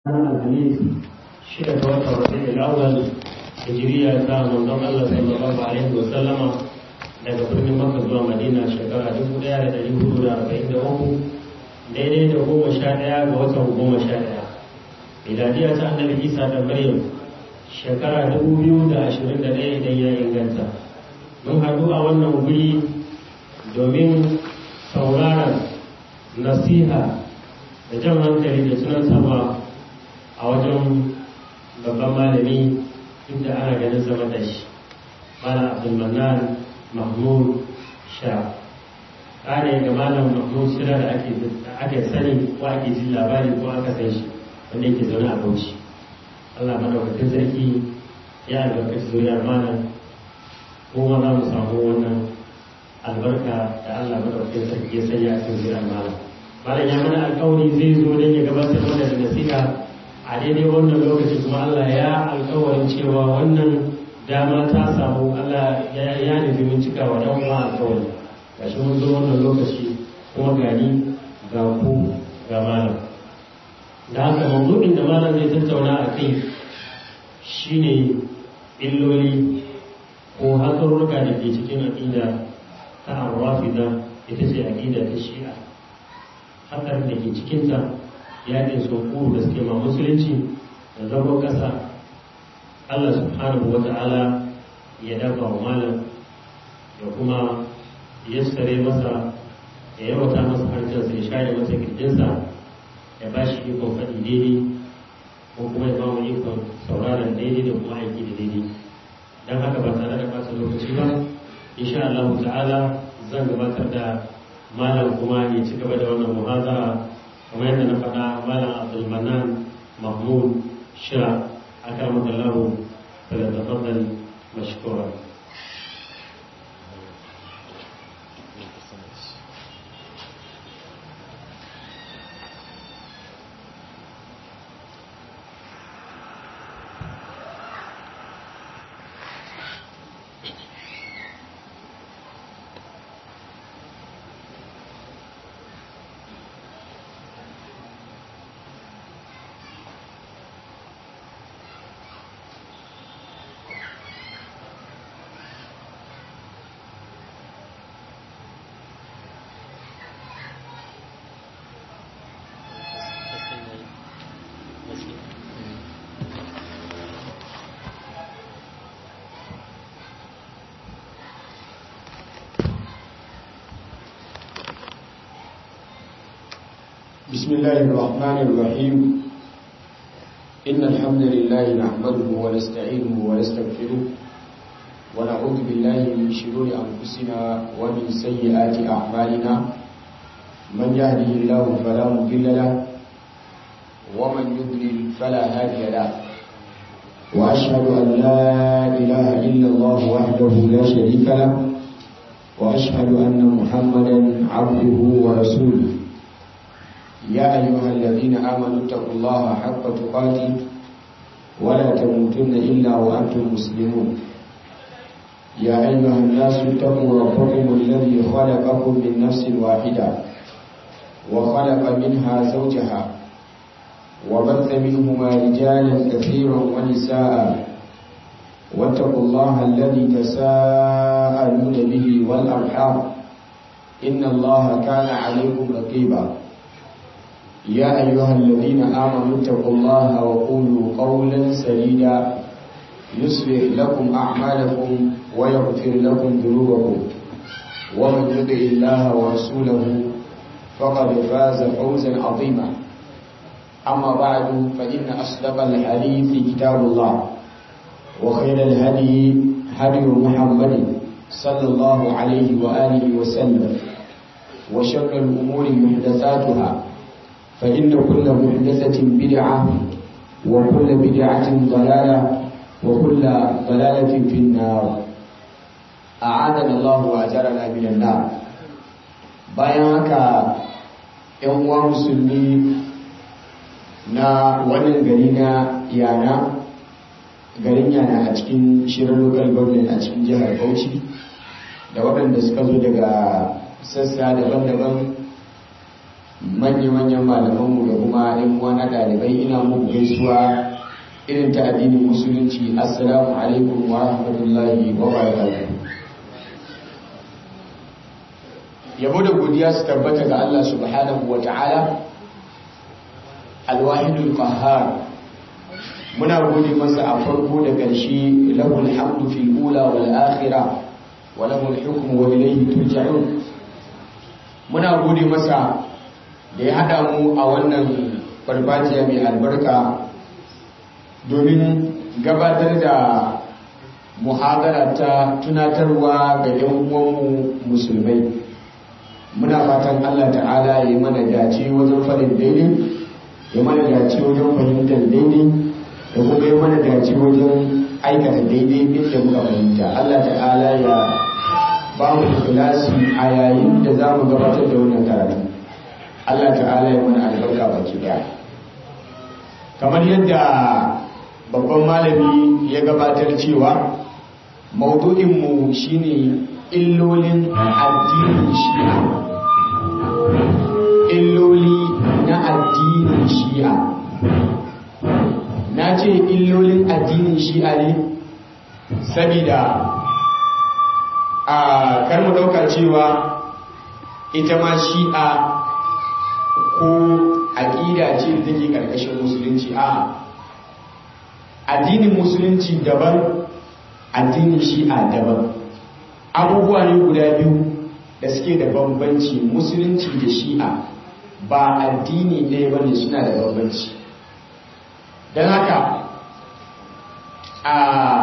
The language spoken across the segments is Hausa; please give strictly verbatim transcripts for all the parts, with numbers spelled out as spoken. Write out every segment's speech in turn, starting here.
الحديث شيء توتر الربيع الأول هجرية ta manzon Allah sallallahu alaihi wa sallama daga birnin Makka zuwa Madina shekara dubu ɗaya da ɗari hudu da arba'in da uku daidai da goma sha ɗaya ga watan goma sha ɗaya miladiya ta annabi Isa da Maryam shekara dubu biyu da ashirin da ɗaya idan ya inganta. Mun haɗu a wannan wuri domin sauraron nasiha da jan hankali da tunantarwa a wajen babban malami inda ana ganin zama da shi malam abdulmanan mahmud sha ƙane ga malam mahmud shira da ake sani ko ake jin labari ko aka san shi wanda yake zaune a bauchi. Allah madaukakin sarki ya albarkaci zuriyar malam kuma za mu samu wannan albarka da Allah madaukakin sarki ya sanya a cikin zuriyar malam. Malam ya mana alƙawari zai zo don ya gabatar mana da nasiha a daidai wannan lokaci, kuma Allah ya alƙawarin cewa wannan dama ta samu. Allah ya nufi mun cika wa ɗan uwa alƙawari. Gashi mun zo wannan lokaci kuma gani ga ku ga malam. Da haka mawdu'in da malam zai tattauna a kai shine illoli ko hatsarurruka da ke cikin aƙida ta Ar-Rafida, ita ce aƙida ta Shi'a. Hatsar da ke cikinta yaƙin sunkuru da suke ma musulunci da zagon ƙasa. Allah subhanahu wa ta'ala ya dafa wa malam ya kuma yassare masa, ya yawata masa harshensa, ya share masa kirjinsa, ya ba shi ikon faɗi daidai ko kuma ya ba mu ikon sauraron daidai da kuma aiki da daidai. Don haka ba tare da ɓata lokaci ba, insha Allah ta'ala zan gabatar da malam kuma ya ci gaba da wannan muhadara kamar yadda na faɗa. Malam Abdulmanan Mahmud Shira akramakallahu falyatafaddal mashkura. بسم الله الرحمن الرحيم. إن الحمد لله نحمده ونستعينه ونستغفره ونعوذ بالله من شرور أنفسنا ومن سيئات أعمالنا. من يهده الله فلا مضل له ومن يضلل فلا هادي له، وأشهد أن لا إله إلا الله وحده لا شريك له، وأشهد أن محمدا عبده ورسوله. يا أيها الذين آمنوا اتقوا الله حق تقاته ولا تموتن إلا وأنتم مسلمون. يا أيها الناس اتقوا ربكم الذي خلقكم من نفس واحدة وخلق منها زوجها وبث منهما رجالا كثيرا ونساء، واتقوا الله الذي تساءلون به والأرحام إن الله كان عليكم رقيبا. يا أيها الذين آمنوا اتقوا الله وقولوا قولا سديدا يصلح لكم أعمالكم ويغفر لكم ذنوبكم، ومن يطع الله ورسوله فقد فاز فوزا عظيما. أما بعد، فإن أصدق الحديث كتاب الله، وخير الهدي هدي محمد صلى الله عليه وآله وسلم، وشر الأمور محدثاتها، فإن كل محدثة بدعة وكل بدعة ضلالة وكل ضلالة في النار. أعاذنا الله وأجرنا من النار. bayan haka ‘yan uwa musulmi na wannan gari na yana garin yana a cikin shirin local government a cikin jihar Bauchi, da waɗanda suka zo daga sassa daban-daban manya-manyan malamanmu da kuma ɗan uwa na ɗalibai, ina muku gaisuwa irin ta addinin musulunci. Assalamu alaikum wa rahmatullahi wa barakatuh. Yabo da godiya su tabbata ga Allah subhanahu wa ta'ala alwahidul qahhar. Muna gode masa a farko da ƙarshe, lahul hamdu fil ula wal akhirah wa lahul hukmu wa ilayhi turja'un. Muna gode masa da ya hada mu a wannan farfajiya mai albarka domin gabatar da muhadara ta tunatarwa ga yan uwanmu musulmai. Muna fatan Allah ta'ala ya mana dace wajen faɗin daidai, ya mana dace wajen fahimtar daidai, da kuma ya mana dace wajen aikata daidai inda muka fahimta. Allah ta'ala ya ba mu ikhlasi a yayin da za mu gabatar da wannan karatu. Allah ta'ala ya mana albarka baki daya. Kamar yadda babban malami ya gabatar cewa maudu'in mu shine illolin addinin shi'a. Illoli na addinin shi'a. Na ce illolin addinin shi'a ne saboda a kar mu dauka cewa ita ma shi'a ko aqida ce da take karkashin musulunci. A addinin musulunci daban, addinin shi'a daban. Abubuwa ne guda biyu da suke da bambanci. Musulunci da shi'a ba addini ɗaya bane, suna da bambanci. don haka a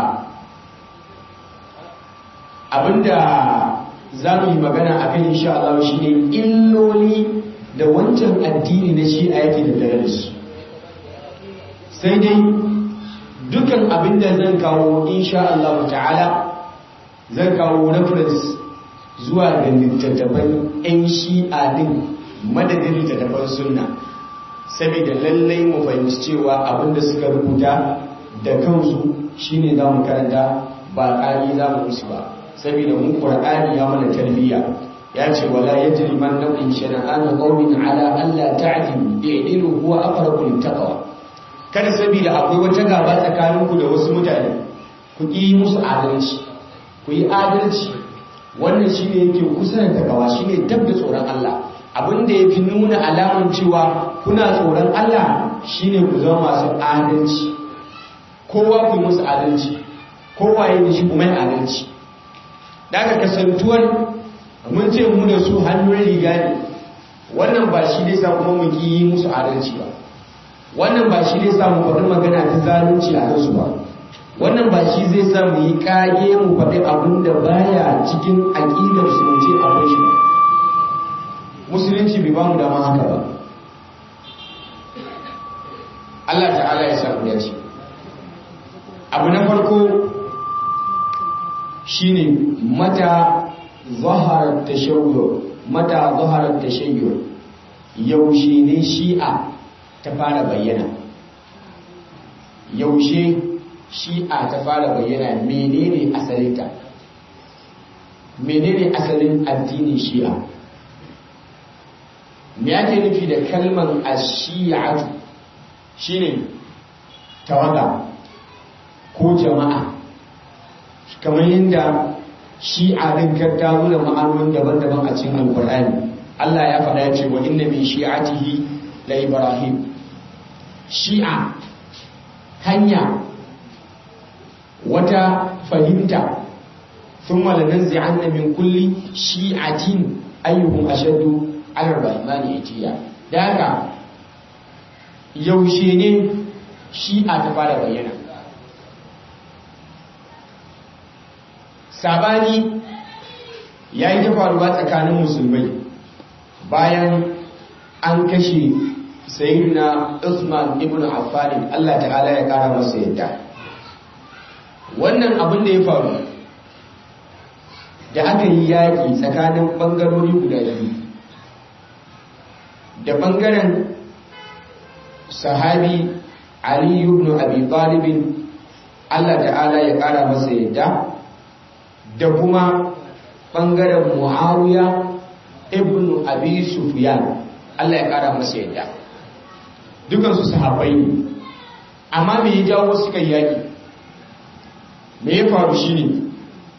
abinda za mu yi magana a kan insha Allah shi ne illoli da wancan addini na shi'a yake da tare da su. Sai dai dukan abinda zan kawo insha Allah ta'ala zan kawo reference zuwa ga littattafan 'yan shi'a din madadin littattafan sunna, saboda lallai mu fahimci cewa abinda suka rubuta da kansu shine za mu karanta, ba ƙari za mu musu ba. Saboda mun Qur'ani ya mana tarbiyya, ya ce wala yajri man naqin shana'an qawmin ala alla ta'dilu i'dilu huwa aqrabu littaqwa. Kada saboda akwai wata gaba tsakaninku da wasu mutane ku yi musu adalci, ku yi adalci. Wannan shine yake kusa da takawa, shine tabbata tsoron Allah. Abinda yafi nuna alaman cewa kuna tsoron Allah shine ku zama masu adalci. Kowa ku yi musu adalci, kowa yayin shi kuma yin adalci. Daga kasantuwar mun ce mu da su hannun riga ne, wannan ba shi ne sa kuma mu ki yi musu adalci ba. Wannan ba shi ne sa mu faɗi magana ta zalunci a kansu ba. Wannan ba shi zai sa mu yi kage mu faɗi abin da baya cikin aƙidar su mu ce akwai shi ba. Musulunci bai ba mu dama haka ba. Allah ta'ala ya samu dace. Abu na farko shine mata zaharar tashayyur, mata zaharar tashayyur, yaushe ne shi'a ta fara bayyana, yaushe shi'a ta fara bayyana, menene asalinta, menene asalin addinin shi'a, me yake nufi da kalmar ash-shi'atu? Shine tawaga ko jama'a, kamar yadda shi'a din ka dawo da ma'anonin daban-daban a cikin alkur'ani. Allah ya faɗa ya ce wa inna min shi'atihi la Ibrahim. Shi'a hanya, wata fahimta. Thumma lananzi'anna min kulli shi'atin ayyuhum ashaddu 'ala ar-rahmani itiya. Daga yaushe ne shi'a ta fara bayyana? Sabani ya yi ta faruwa tsakanin musulmai bayan an kashe sayyidina Uthman ibn Affan, Allah ta'ala ya kara masa yadda. Wannan abin da ya faru da aka yi yaƙi tsakanin ɓangarori guda biyu, da ɓangaren sahabi Ali ibn Abi Talib, Allah ta'ala ya kara masa yadda, da kuma ɓangaren Muawiya ibn Abi Sufyan, Allah ya kara masa yadda dukan su sahabbai ne amma me ya jawo suka yaki me ya faru shine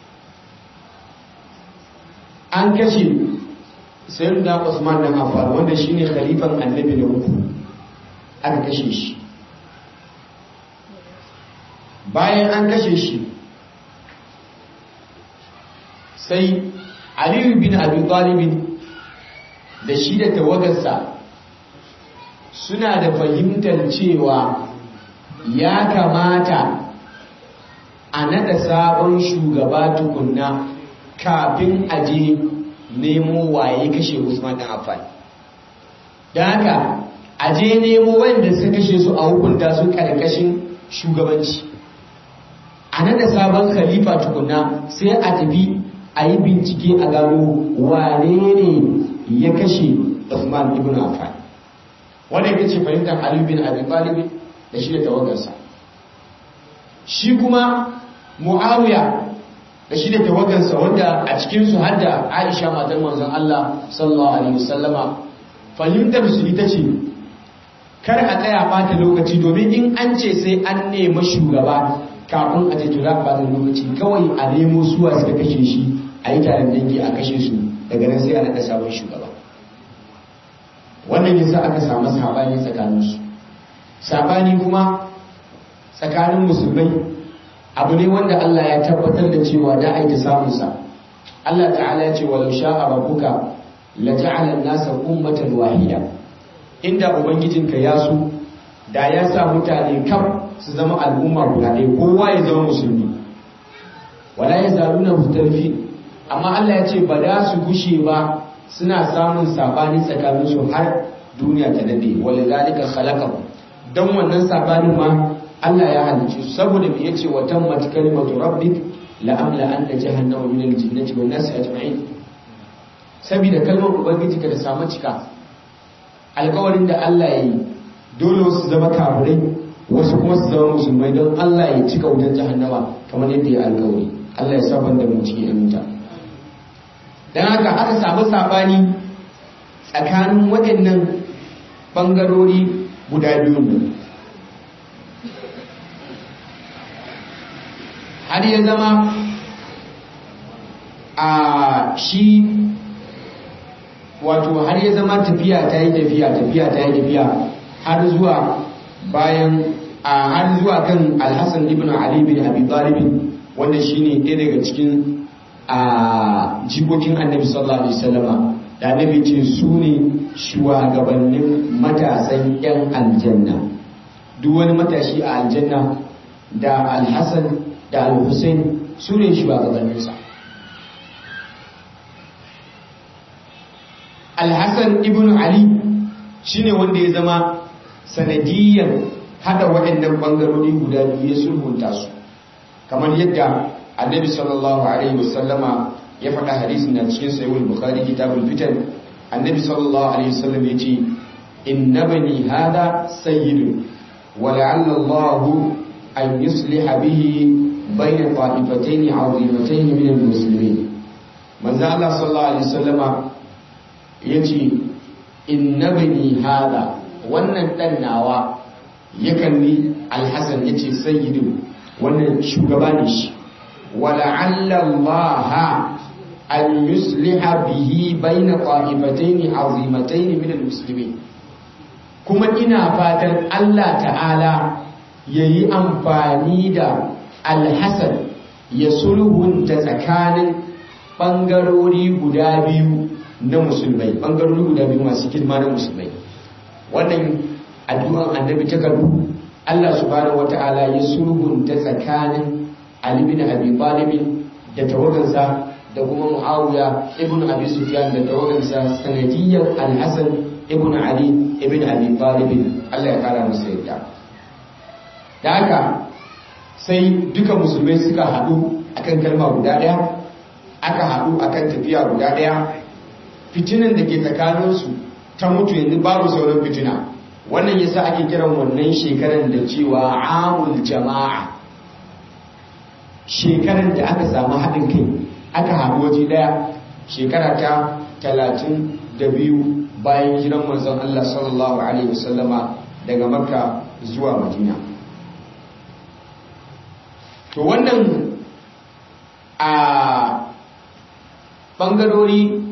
an kashe sayyidina Usman bin Affan wanda shine khalifan annabi na uku aka kashe shi bayan an kashe shi sai Ali bin Abi Talib da shi da tawagarsa suna da fahimtar cewa ya kamata a nada sabon shugaba tukunna kafin aje nemo waye kashe Usman bin Affan da haka aje nemo wanda suka kashe su a hukunta su karkashin shugabanci a nada sabon khalifa tukunna sai a tafi a yi bincike a gano wane ne ya kashe Usman ibn Affan wanda yake ce fahimtar Ali bin Abi Talib da shi da tawagarsa shi kuma Muawiya da shi da tawagarsa wanda a cikin su har da Aisha matar manzon Allah sallallahu alaihi wasallama fahimtar su ita ce kar a tsaya bata lokaci domin in an ce sai an nemi shugaba kafin a tattara za a bata lokaci kawai a nemo suwa suka kashe shi a yi taron dangi a kashe su daga nan sai a naɗa sabon shugaba wannan yasa aka samu sabani tsakaninsu sabani kuma tsakanin musulmai abu ne wanda Allah ya tabbatar da cewa da aiki samunsa Allah ta'ala ya ce walau sha'a rabbuka la ja'ala an-nasa ummatan wahida inda ubangijinka ya so da ya sa mutane kam su zama al'umma guda ɗaya kowa ya zama musulmi wala yazaluna mukhtalifin amma Allah ya ce ba da su gushe ba suna samun sabani tsakanin su har duniya ta dade wala zalika khalaqahu dan wannan sabanin ma Allah ya halice su saboda me yace wa tammat kalimatu rabbik la amla anna jahannama min al-jinnati wan nasi ajma'in saboda kalmar ubangiji ka da samu cika alƙawarin da Allah ya yi dole wasu zama kafirai wasu kuma su zama musulmai don Allah ya cika wutar jahannama kamar yadda ya alƙawari Allah ya saban da mu cikin aminta dan haka aka samu sabani tsakanin waɗannan bangarori guda biyu ne har ya zama a shi wato har ya zama tafiya ta yi tafiya tafiya ta yi tafiya har zuwa bayan a har zuwa kan Al-Hasan ibn Ali bin Abi Talib wanda shine ɗaya daga cikin a jikokin Annabi sallallahu alaihi wasallama da Annabi ce su ne shugabannin matasan yan aljanna duk wani matashi a aljanna da Al-Hasan da Al-Husain su ne shugabanninsa Al-Hasan ibn Ali shine wanda ya zama sanadiyyar hada waɗannan bangarori guda biyu ya sulhunta su kamar yadda Annabi sallallahu alaihi wasallama ya faɗa hadisin da cikin sahih al-Bukhari kitabul fitan Annabi sallallahu alaihi wasallam yace inna bani hada sayyidun wa la'alla Allah an yusliha bihi bayna ta'ifatayn 'azimatayn min al-muslimin manzo Allah sallallahu alaihi wasallama yace inna bani hada wannan dan nawa yakan ni Al-Hasan yace sayyidu wannan shugaba ne shi wala'alla Allah an yusliha bihi bayna qa'ifatayn 'azimatayn min al-muslimin kuma ina fatan Allah ta'ala yayi amfani da Al-Hasan ya sulhunta tsakanin bangarori guda biyu na musulmai bangarori guda biyu masu girma na musulmai wannan addu'an annabi ta karbu Allah subhanahu wata'ala ya sulhunta tsakanin Ali bin Abi Talib da tawagansa da kuma Muawiya ibn Abi Sufyan da tawagansa sanadiyyar Al-Hasan ibn Ali ibn Abi Talib Allah ya kara masa yadda da haka sai duka musulmai suka haɗu akan kalma guda ɗaya aka haɗu akan tafiya guda ɗaya fitinan da ke tsakaninsu ta mutu yanzu babu sauran fitina wannan yasa ake kiran wannan shekaran da cewa amul jama'a shekaran da aka samu haɗin kai aka haɗu waje ɗaya shekara ta talatin da biyu bayan hijiran manzon Allah sallallahu alaihi wasallama daga Makka zuwa Madina. To wannan a bangarori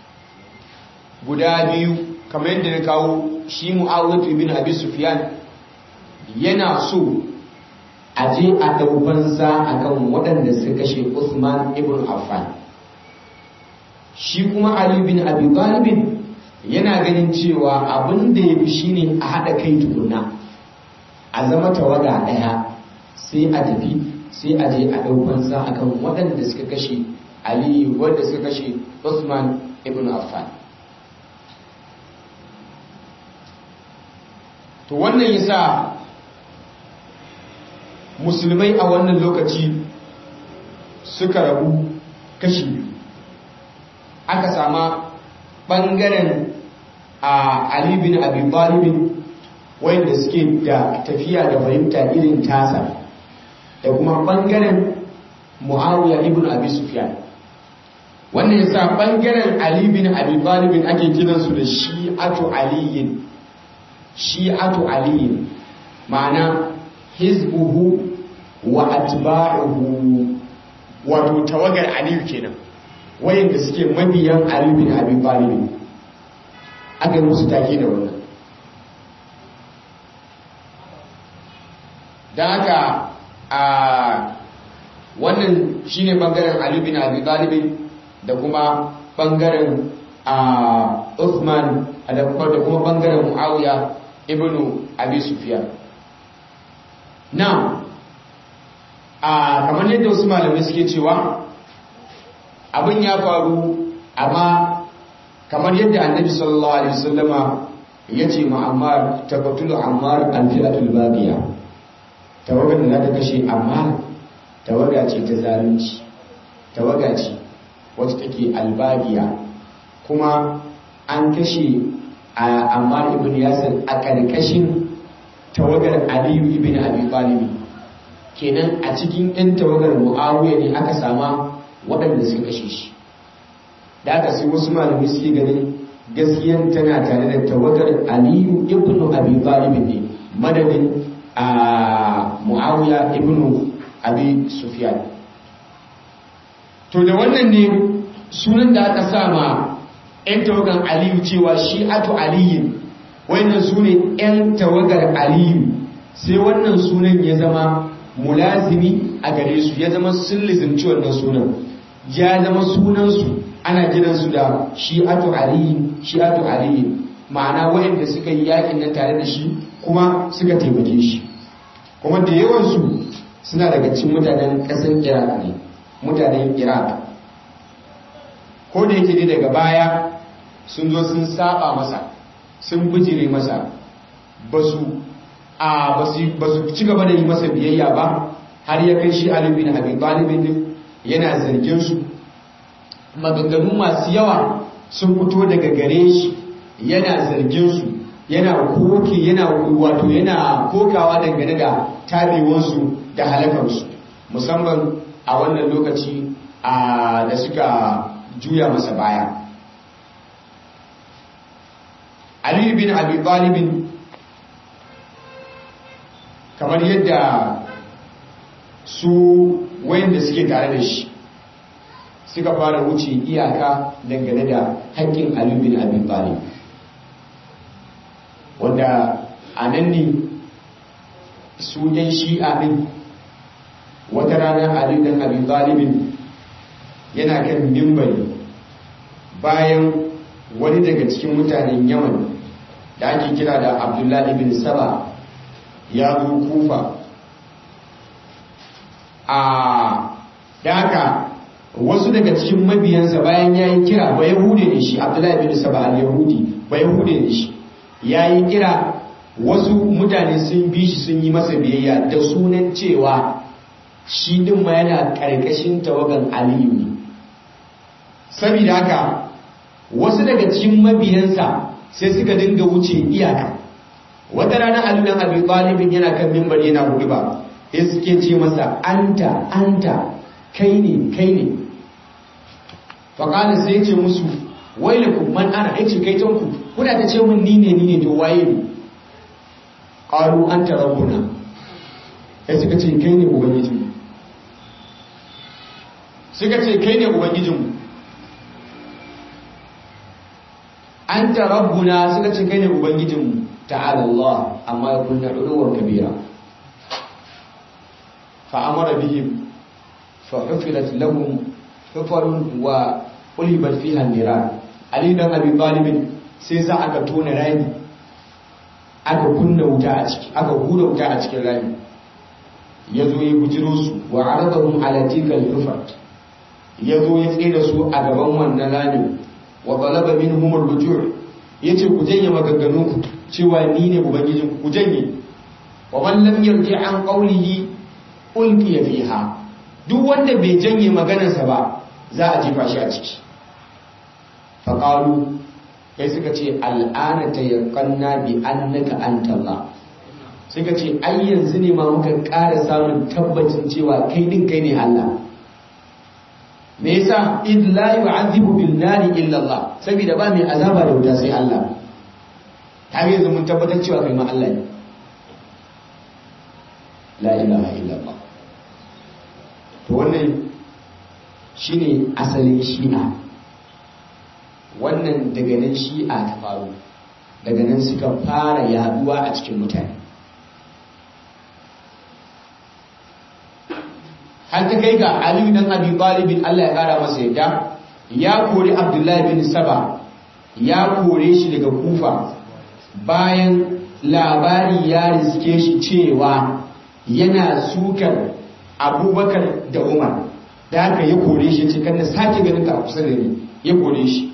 guda biyu kamar yadda na kawo, shi Mu'awiyah ibn Abi Sufyan yana so a je a daubansa akan waɗanda suka kashe Uthman ibn Affan. Shi kuma Ali bin Abi Talib yana ganin cewa abin da yafi shine a hada kai tukunna, a zama tawaga daya, sai a tafi sai a je a daubansa akan waɗanda suka kashe Ali, wanda suka kashe Uthman ibn Affan. To wannan yasa musulmai a wannan lokaci suka rabu kashi biyu. Aka sama ɓangaren a Ali bin Abi Talib wanda suke da tafiya da fahimta irin tasa, da kuma ɓangaren Muawiya ibn Abi Sufyan. Wannan yasa ɓangaren Ali bin Abi Talib ake kiransu da Shi'atu Aliyin. Shi'atu Aliyin ma'ana hizbuhu wa atba'uhu, wato tawagar Ali kenan, wayanda suke mabiyan Ali bin Abi Talib. Aka yi musu take da wannan. Dan haka a wannan shine bangaren Ali bin Abi Talib da kuma bangaren a Uthman da kuma bangaren Muawiya ibn Abi Sufyan. Now a kamar yadda wasu malamai suke cewa abin ya faru, amma kamar yadda Annabi sallallahu alaihi wasallama yace ma Ammar, taqatulu Ammar al-fi'atul baghiya, tawagar da ta kashe Ammar tawaga ce ta zalunci, tawaga ce wacce take al-baghiya, kuma an kashe Ammar ibn Yasir a karkashin tawagar Ali ibn Abi Talib. Kenan a cikin ɗan tawagar Muawiya ne aka sama waɗanda suka kashe shi. Da aka sai wasu malamai suke ganin gaskiyan tana tare da tawagar Ali ibn Abi Talib ne, madadin a Muawiya ibn Abi Sufyan. To da wannan ne sunan da aka sama ‘yan tawagar Aliyu cewa Shi'atu Aliyin, wannan su ne ‘yan tawagar Aliyu, sai wannan sunan ya zama mulazimi a gare su, ya zama sun lizimci wannan sunan, ya zama sunansu ana kiransu da Shi'atu Aliyin, Shi'atu Aliyin, ma'ana wayanda suka yi yakin nan tare da shi kuma suka taimake shi. Kuma da yawansu suna daga cikin mutanen ƙasar Iraq ne, mutanen Iraq. Ko da yake ne daga baya sun zo sun saba masa, sun bijire masa, ba su a ba su ci gaba da yi masa biyayya ba, har ya kai shi Ali bin Abi Talib yana zargin su. Maganganu masu yawa sun fito daga gare shi, yana zargin su, yana koke yana wato yana kokawa dangane da tabewansu da halakarsu, musamman a wannan lokaci a da suka juya masa baya. Ali bin Abi Talib kamar yadda su wayanda suke tare da shi suka fara wuce iyaka dangane da haƙƙin Ali bin Abi Talib, wanda a nan ne su yan shi'a ɗin wata rana Ali bin Abi Talib yana kan mimbari bayan wani daga cikin mutanen Yaman da ake kira da Abdullahi bin Saba ya zo Kufa. A daga wasu daga cikin mabiyansa bayan ya yi kira, ba Yahude ne shi, Abdullahi bin Saba al-Yahudi, ba Yahude ne shi, ya yi kira, wasu mutane sun bi shi sun yi masa biyayya da sunan cewa shi din ma yana ƙarƙashin tawagan Aliyu ne. Saboda haka wasu daga cikin mabiyansa sai suka dinga wuce iyaka. Wata rana Ali dan Abi Talib yana kan mimbar yana huduba, sai suke ce masa anta anta kai ne kai ne. Faqala sai ce musu wailakum man ana yace kai tanku kuna ta ce mun ni ne ni ne to waye ne qalu anta rabbuna sai suka ce kai ne ubangijinmu suka ce kai ne ubangijinmu anta rabbuna suka ce kai ne ubangijinmu ta'ala Allah amma ya kunna uluwan kabira fa amara bihim fa hufilat lahum hufarun wa ulibat fiha an-niran ali dan abi talib sai za aka tona rami aka kunna wuta a ciki aka hura wuta a cikin rami yazo ya bujiro su wa aradahum ala tilka al-hufar yazo ya tsira su a gaban wannan rami wa talaba minhum ar-ruju' yace ku janye maganganu cewa ni ne ubangijin ku janye wa man lam yarji an qawlihi ulqiya fiha duk wanda bai janye maganarsa ba za a jefa shi a ciki fa qalu kai suka ce al'ana tayaqqanna bi annaka anta Allah suka ce ai yanzu ne ma muka ƙara samun tabbacin cewa kai din kai ne Allah me yasa id la yu'adhibu bil nari illa Allah saboda ba mai azaba da wuta sai Allah ta yanzu mun tabbatar cewa kai ma Allah ne la ilaha illa Allah to wannan shine asalin shi'a wannan daga nan shi'a ta faru daga nan suka fara yaduwa a cikin mutane har ta kai ga Ali dan Abi Talib Allah ya kara masa yadda ya kori Abdullahi bin Saba ya kore shi daga Kufa bayan labari ya riske shi cewa yana sukar Abubakar da Umar da haka ya kore shi ce kan sake ganin ka kusa da ni ya kore shi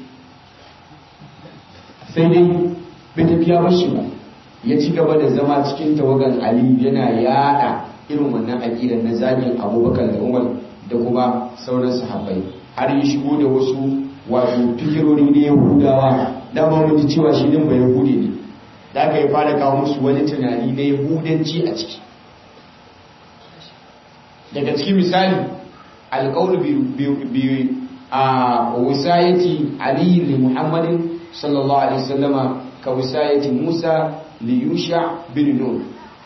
sai dai bai tafiya ba shi ba ya ci gaba da zama cikin tawagan Ali yana yada irin wannan aƙidar na zagin Abubakar da Umar da kuma sauran sahabbai har yi shigo da wasu wato fikirori na Yahudawa da ba mu ji cewa shi din ba Yahudi ne da aka yi fara kawo musu wani tunani na Yahudanci a ciki daga cikin misali alƙawul bi a wasayati Ali li Muhammadin sallallahu alaihi wasallama ka wasayati Musa li Yusha bin Nun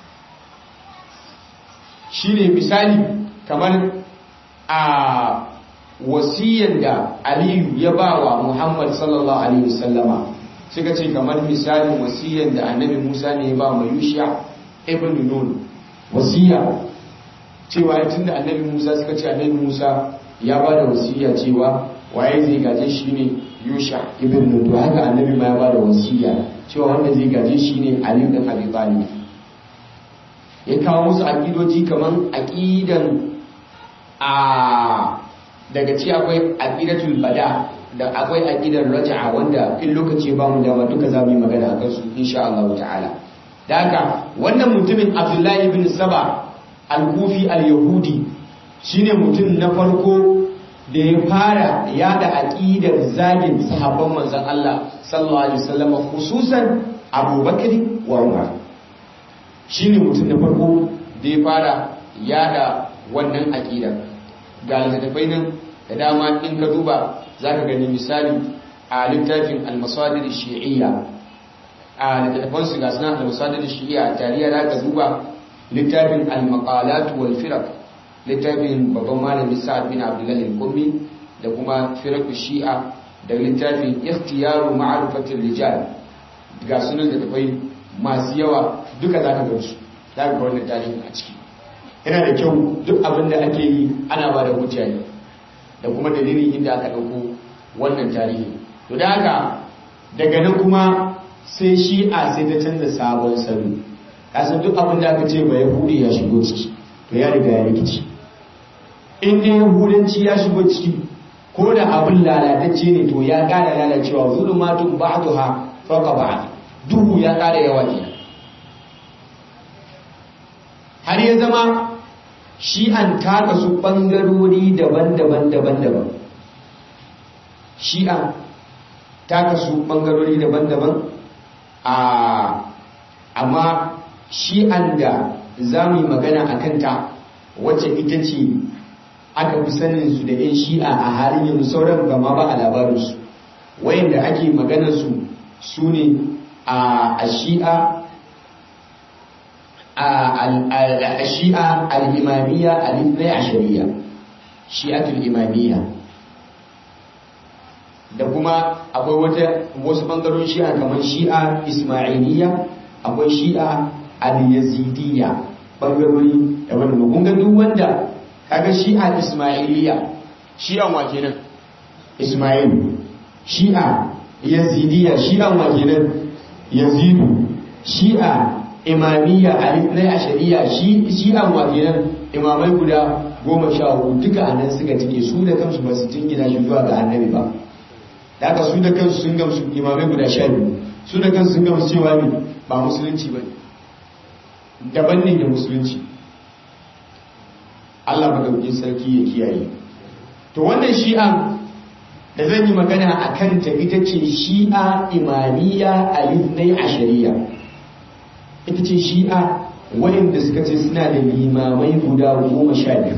shine misali kamar a wasiyyar da Aliyu ya bawa Muhammad sallallahu alaihi wasallama suka ce kamar misalin wasiyyar da Annabi Musa ne ya ba ma Yusha ibn Nun wasiyya cewa tunda Annabi Musa suka ce Annabi Musa ya ba da wasiyya cewa waye zai gaje shi ne Yusha ibn Nun to haka Annabi ma ya ba da wasiyya cewa wanda zai gaje shi ne Ali ibn Abi Talib ya kawo musu aƙidoji kamar aƙidan a daga ci akwai aƙidatul bada da akwai aƙidar raja'a wanda in lokaci ba mu dama duka za mu yi magana a kansu insha Allah ta'ala da haka wannan mutumin Abdullahi ibn Saba al-Kufi al-Yahudi shine mutum na farko da ya fara yada aƙidar zagin sahabban manzon Allah sallallahu alaihi wasallam khususan Abu Bakr wa Umar shi ne mutum na farko da ya fara yada wannan aƙida ga littattafai nan da dama in ka duba za ka gani misali a littafin al-masadir shi'iyya a littattafan su ga suna al-masadir shi'iyya a tariya za ka duba littafin al-maqalat wal firaq littafin babban malami sa'ad bin abdullah al-qummi da kuma firaq shi'a da littafin ikhtiyaru ma'rifatir rijal ga sunan da tafai masu yawa duka za ka ga su za ka ga wannan tarihin a ciki yana da kyau duk abin da ake yi ana ba da hujja ne da kuma dalilin inda aka ɗauko wannan tarihi to da haka daga nan kuma sai shi'a sai ta canza sabon salo kasan duk abin da aka ce ba yahudi ya shigo ciki to ya riga ya rikici in dai yahudanci ya shigo ciki ko da abin lalatacce ne to ya ƙara lalacewa zulumatun ba'daha fawqa ba'd duhu ya ƙara yawa kenan har ya zama shi'an ta kasu ɓangarori daban-daban daban-daban shi'an ta kasu ɓangarori daban-daban a amma shi'an da za mu yi magana a kanta wacce ita ce aka fi sanin su da 'yan shi'a a halin yanzu sauran ba ma ba a labarinsu wayanda ake maganar su sune a shi'a a shi'a al-imamiyya al-ithnai ashariya, shi'atul imamiyya, da kuma akwai wata wasu bangarorin shi'a kamar shi'a ismailiyya, akwai shi'a al-yazidiyya, bangarori da wanda kun ga duk wanda kaga shi'a ismailiyya, shi'an wa kenan ismail, shi'a yazidiyya, shi'an wa kenan yazidu, shi'a imamiyya al-ithnai ashariya, shi shi'an wa kenan imamai guda goma sha hudu, duka anan suka cike su da kansu ba su jingina shi zuwa ga annabi ba. Da haka su da kansu sun gamsu imamai guda sha biyu, su da kansu sun gamsu cewa ne ba musulunci ba ne, daban ne da musulunci. Allah madaukakin sarki ya kiyaye. To wannan shi'a da zan yi magana a kanta ita ce shi'a imamiyya al-ithnai ashariya, ita ce shi'a wayanda suka ce suna da limamai guda goma sha biyu.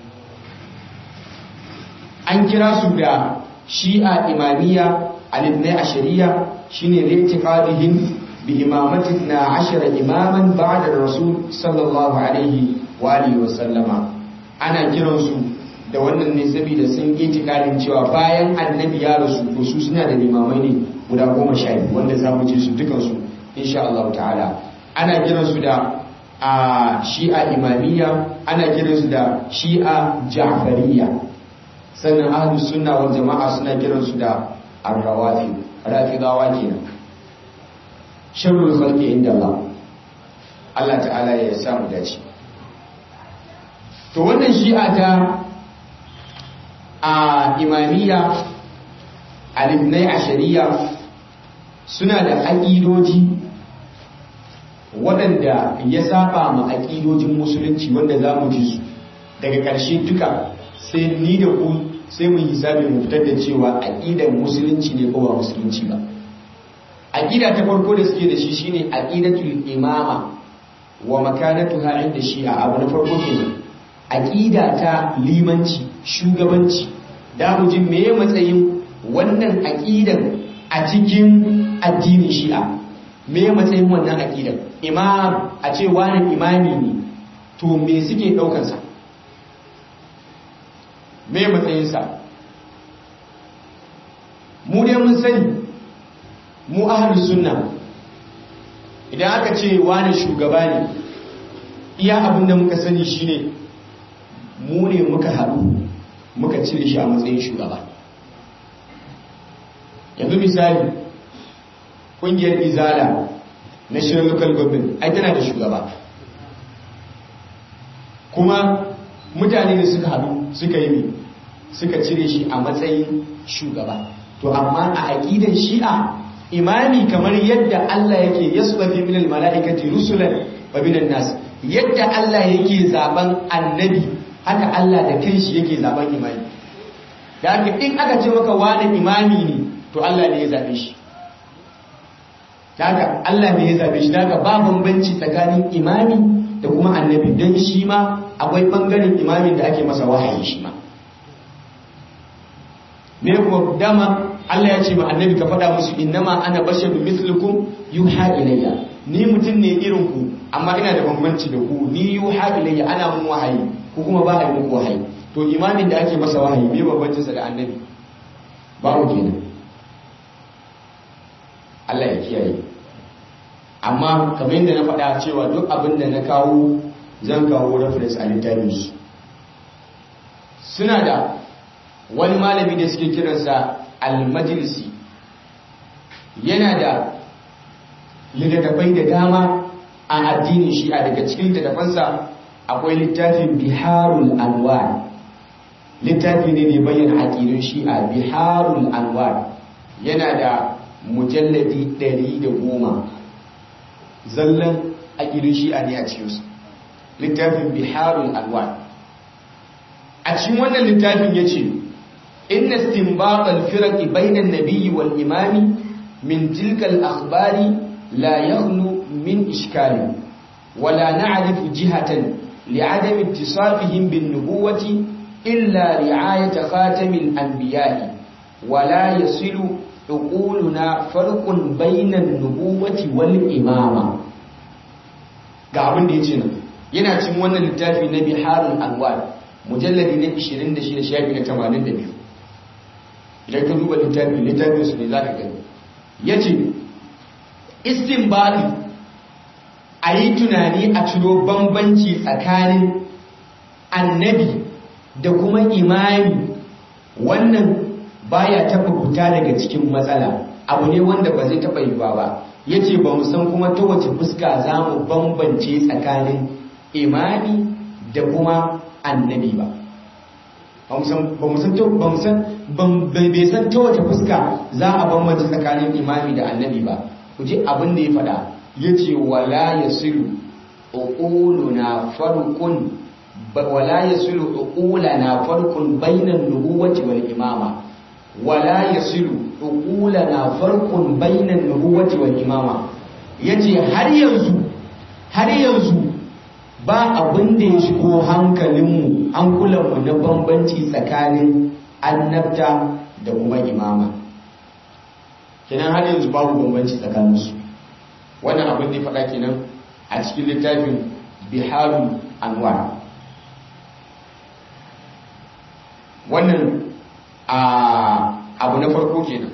An kira su da shi'a imamiyya al-ithnai ashariya shine li'tiqadihim bi imamati na ashara imaman ba'da rasul sallallahu alaihi wa alihi wa sallama. Ana kiransu da wannan ne saboda sun itikadin cewa bayan annabi ya rasu to su suna da limamai ne guda goma sha biyu wanda za mu ji su dukansu insha Allah ta'ala. Ana kiransu da a shi'a imamiyya, ana kiransu da shi'a ja'fariyya, sannan ahlus sunna wal jama'a suna kiransu da ar-rawafi, rafidawa kenan. Sharrul khalqi inda Allah, Allah ta'ala ya samu dace. To wannan shi'a ta a imamiyya al-ithnai ashariya suna da aqidoji waɗanda ya saba ma aƙidojin musulunci wanda za mu ji su daga ƙarshe duka, sai ni da ku sai mu hisabi mu fitar da cewa aƙidar musulunci ne ko ba musulunci ba. Aƙida ta farko da suke da shi shine aqidatul imama wa makanatuha inda shi'a. Abu na farko kenan aƙida ta limanci, shugabanci. Da mu ji meye matsayin wannan aƙidar a cikin addinin shi'a, me matsayin wannan aqidar imam, a ce wani imami ne, to me suke daukar sa, me matsayin sa? Mu dai mun sani mu ahlus sunna idan aka ce wani shugaba ne, iya abin da muka sani shine mu ne muka haɗu muka cire shi a matsayin shugaba. Yanzu misali kungiyar izala na shirin local government ai tana da shugaba, kuma mutane da suka haɗu suka yi suka cire shi a matsayin shugaba. To amma a aqidan shi'a imami kamar yadda Allah yake yasbafi minal mala'ikati rusulan wa minan nas, yadda Allah yake zaben annabi haka Allah da kanshi yake zaben imami. Da haka in aka ce maka wani imami ne to Allah ne ya zabe shi. Daga Allah ne ya zabe shi, daga ba bambanci tsakanin imami da kuma annabi, don shi ma akwai bangaren imamin da ake masa wahayi shi ma. Me kuma dama Allah ya ce ma annabi ka faɗa musu innama ana basharun mithlukum yuha ilayya, ni mutum ne irin ku amma ina da bambanci da ku, ni yuha ilayya ana mun wahayi ku kuma ba a yi muku wahayi. To imamin da ake masa wahayi me bambancinsa da annabi? Babu kenan. Allah ya kiyaye. Amma kamar yadda na faɗa cewa duk abin da na kawo zan kawo reference a littafinsu. Suna da wani malami da suke kiransa al-majlisi, yana da littattafai da dama a addinin shi'a. Daga cikin littattafansa akwai littafin biharul anwar, littafi ne da bayyana aqidun shi'a. Biharul anwar yana da mujalladi ɗari da goma, zallan aqidun shi'a ne a cikinsu, littafin biharul anwar. A cikin wannan littafin yace inna istinbat al-firq bayna an-nabiy wal imami min tilka al-akhbari la yakhlu min ishkal wa la na'rif jihatan li'adam ittisafihim bin nubuwati illa ri'ayat khatam al-anbiya wa la yasilu uquluna farqun bainan nubuwati wal imama ga abin da yace nan yana cin wannan littafi na Biharul Anwar mujalladi na ishirin da shida shafi na tamanin da biyu idan ka duba littafi littafin su ne zaka gani yace istinbati ayi tunani a ciro bambanci tsakanin annabi da kuma imami wannan baya taba fita daga cikin matsala abu ne wanda ba zai taba yiwa ba yace ba mu san kuma ta wace fuska zamu bambance tsakanin imami da kuma annabi ba ba mu san ba mu san ba mu san bai san ta wace fuska za a bambance tsakanin imami da annabi ba kuje abin da ya fada yace wala yasilu uquluna farqun wala yasilu uqulana farqun bainan nubuwati wal imama wala yasilu uqulana farqun bainan nubuwati wal imama yace har yanzu har yanzu ba abin da ya shigo hankalinmu hankulanmu na bambanci tsakanin annabta da kuma imama kenan har yanzu babu bambanci tsakaninsu wannan abin da ya faɗa kenan a cikin littafin Biharul Anwar wannan abu na farko kenan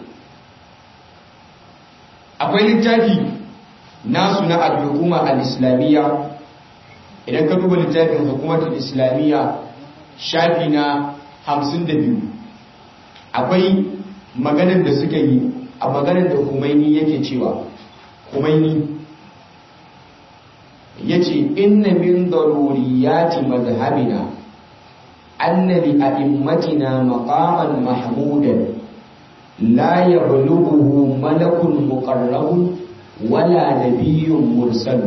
akwai littafi nasu na al-hukuma al-islamiyya idan ka duba littafin hukumatul islamiyya shafi na hamsin da biyu akwai maganar da suka yi a maganar da Khomeini yake cewa Khomeini yace inna min daruriyati madhhabina anna li a'immatina maqaman mahmudan la yablughuhu malakun muqarrabun wala nabiyyun mursal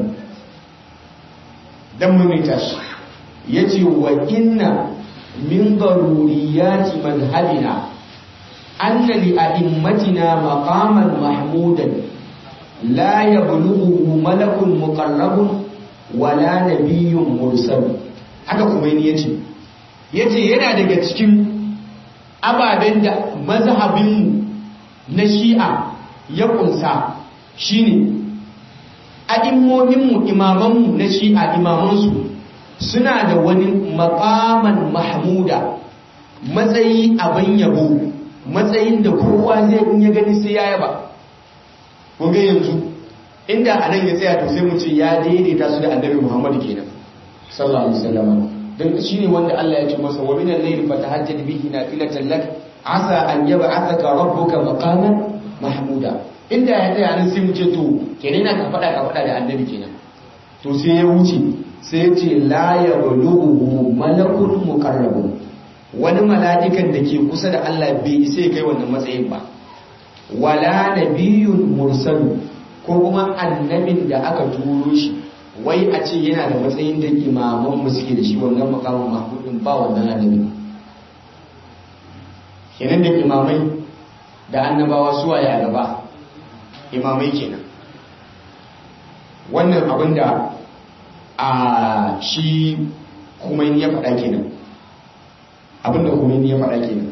dan mumita shi yace wa inna min daruriyati madhhabina anna li a'immatina maqaman mahmudan la yablughuhu malakun muqarrabun wala nabiyyun mursal haka kuma ne yace yace yana daga cikin ababen da mazhabin na Shi'a ya kunsa shine a'immominmu imamanmu na Shi'a imamansu suna da wani maqaman mahmuda matsayi abin yabo matsayin da kowa zai in ya gani sai ya yaba kun ga yanzu inda anan ya tsaya to sai mu ce ya daidaita su da Annabi Muhammad kenan sallallahu alaihi wasallam dan shine wanda Allah ya ce masa wa minal layli fatahajjad bihi nafilatan lak asa an yab'athaka rabbuka maqaman mahmuda inda ya tsaya nan sai mu ce to kenan ka fada ka fada da Annabi kenan to sai ya wuce sai ya ce la yablughu malakun muqarrabun wani mala'ikan da ke kusa da Allah bai isa kai wannan matsayin ba wala nabiyyun mursal ko kuma annabin da aka turo shi wai a ce yana da matsayin da imaman mu suke da shi wannan makamin mahmudin ba wannan annabi kenan da imamai da annabawa suwa ya gaba imamai kenan wannan abin da a shi kuma ya faɗa kenan abinda kuma ya faɗa kenan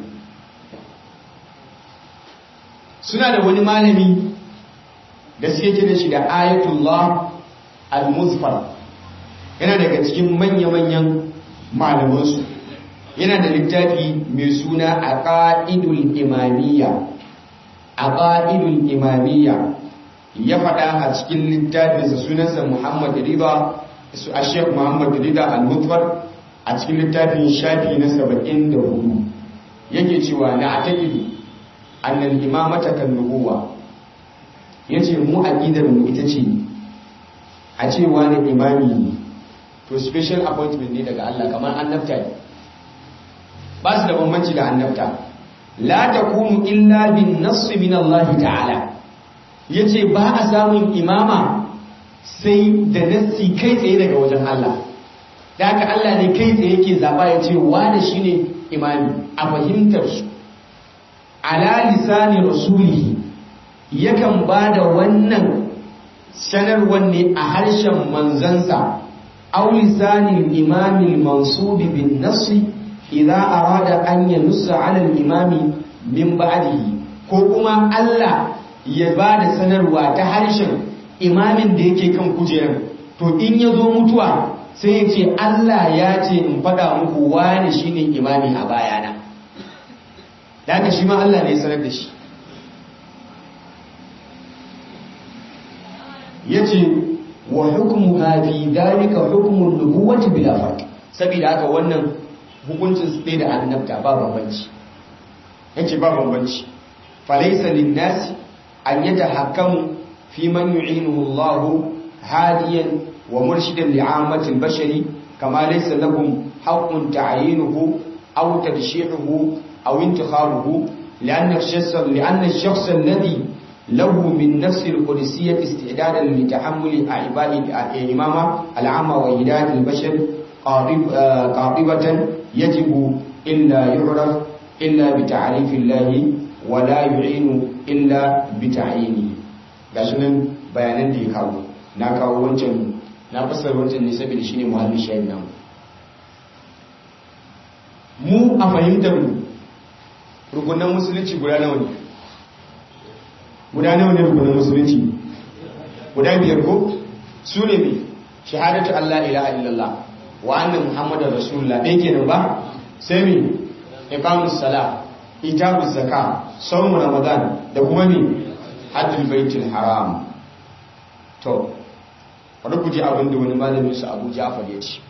suna da wani malami da suke kira shi da Ayatullah al-Muzfar yana daga cikin manya-manyan malamansu yana da littafi mai suna Aqaidul Imamiyya Aqaidul Imamiyya ya faɗa a cikin littafinsa sunansa Muhammad Rida su a Sheikh Muhammad Rida al-Muzfar a cikin littafin shafi na saba'in da hudu yake cewa na ataƙidu annal imamata kan nubuwa yace mu aqidar mu ita ce a cewa ne imami ne to special appointment ne daga Allah kamar annabta ne ba su da bambanci da annabta la takunu illa bin nass min Allah ta'ala yace ba a samun imama sai da nassi kai tsaye daga wajen Allah da haka Allah ne kai tsaye yake zaba ya ce wanda shine imami a fahimtar su ala lisani rasulihi yakan bada wannan sanarwar ne a harshen manzansa aw lisani imami al-mansub bin nass idza arada an yanussa ala al-imami min ba'dihi ko kuma Allah ya ba da sanarwa ta harshen imamin da yake kan kujerar, to in ya zo mutuwa sai ya ce Allah ya ce in faɗa muku wani shine imami a bayana, da haka shi ma Allah ne ya sanar da shi. ya ce wa hukumu hafi dalika hukumun nubuwati bila farq, saboda haka wannan hukuncin su ɗaya da annabta ba bambanci, yake ba bambanci. falaysa lin-nasi an yatahakkamu fi man yu'inuhu Allahu hadiyan wa murshidan li'ammatil bashari kama laysa lahum haqqun ta'yinuhu aw tadshihuhu aw intikhabuhu li'anna ash-shakhs li'anna ash-shakhs alladhi له من نفس القدسية استعدادا لتحمل أعباء الإمامة العامة وهداية البشر قاطبة يجب إلا يعرف إلا بتعريف الله ولا يعين إلا بتعيينه. gashinan bayanan da ya kawo na kawo wancan na fasar wancan ne saboda shine muhallin shayin nan. Mu a fahimtar mu rukunan musulunci guda nawa ne? guda nawa ne rukunin musulunci? guda biyar ko? su ne mai shahadatu Allah ilaha illallah wa anna muhammadar rasulullah ɗaya kenan ba? sai mai iqamus sala, itabus zaka, sawm ramadan da kuma mai hajjul baitul haram. to wani ku ji abin da wani malamin su Abu Ja'far ya ce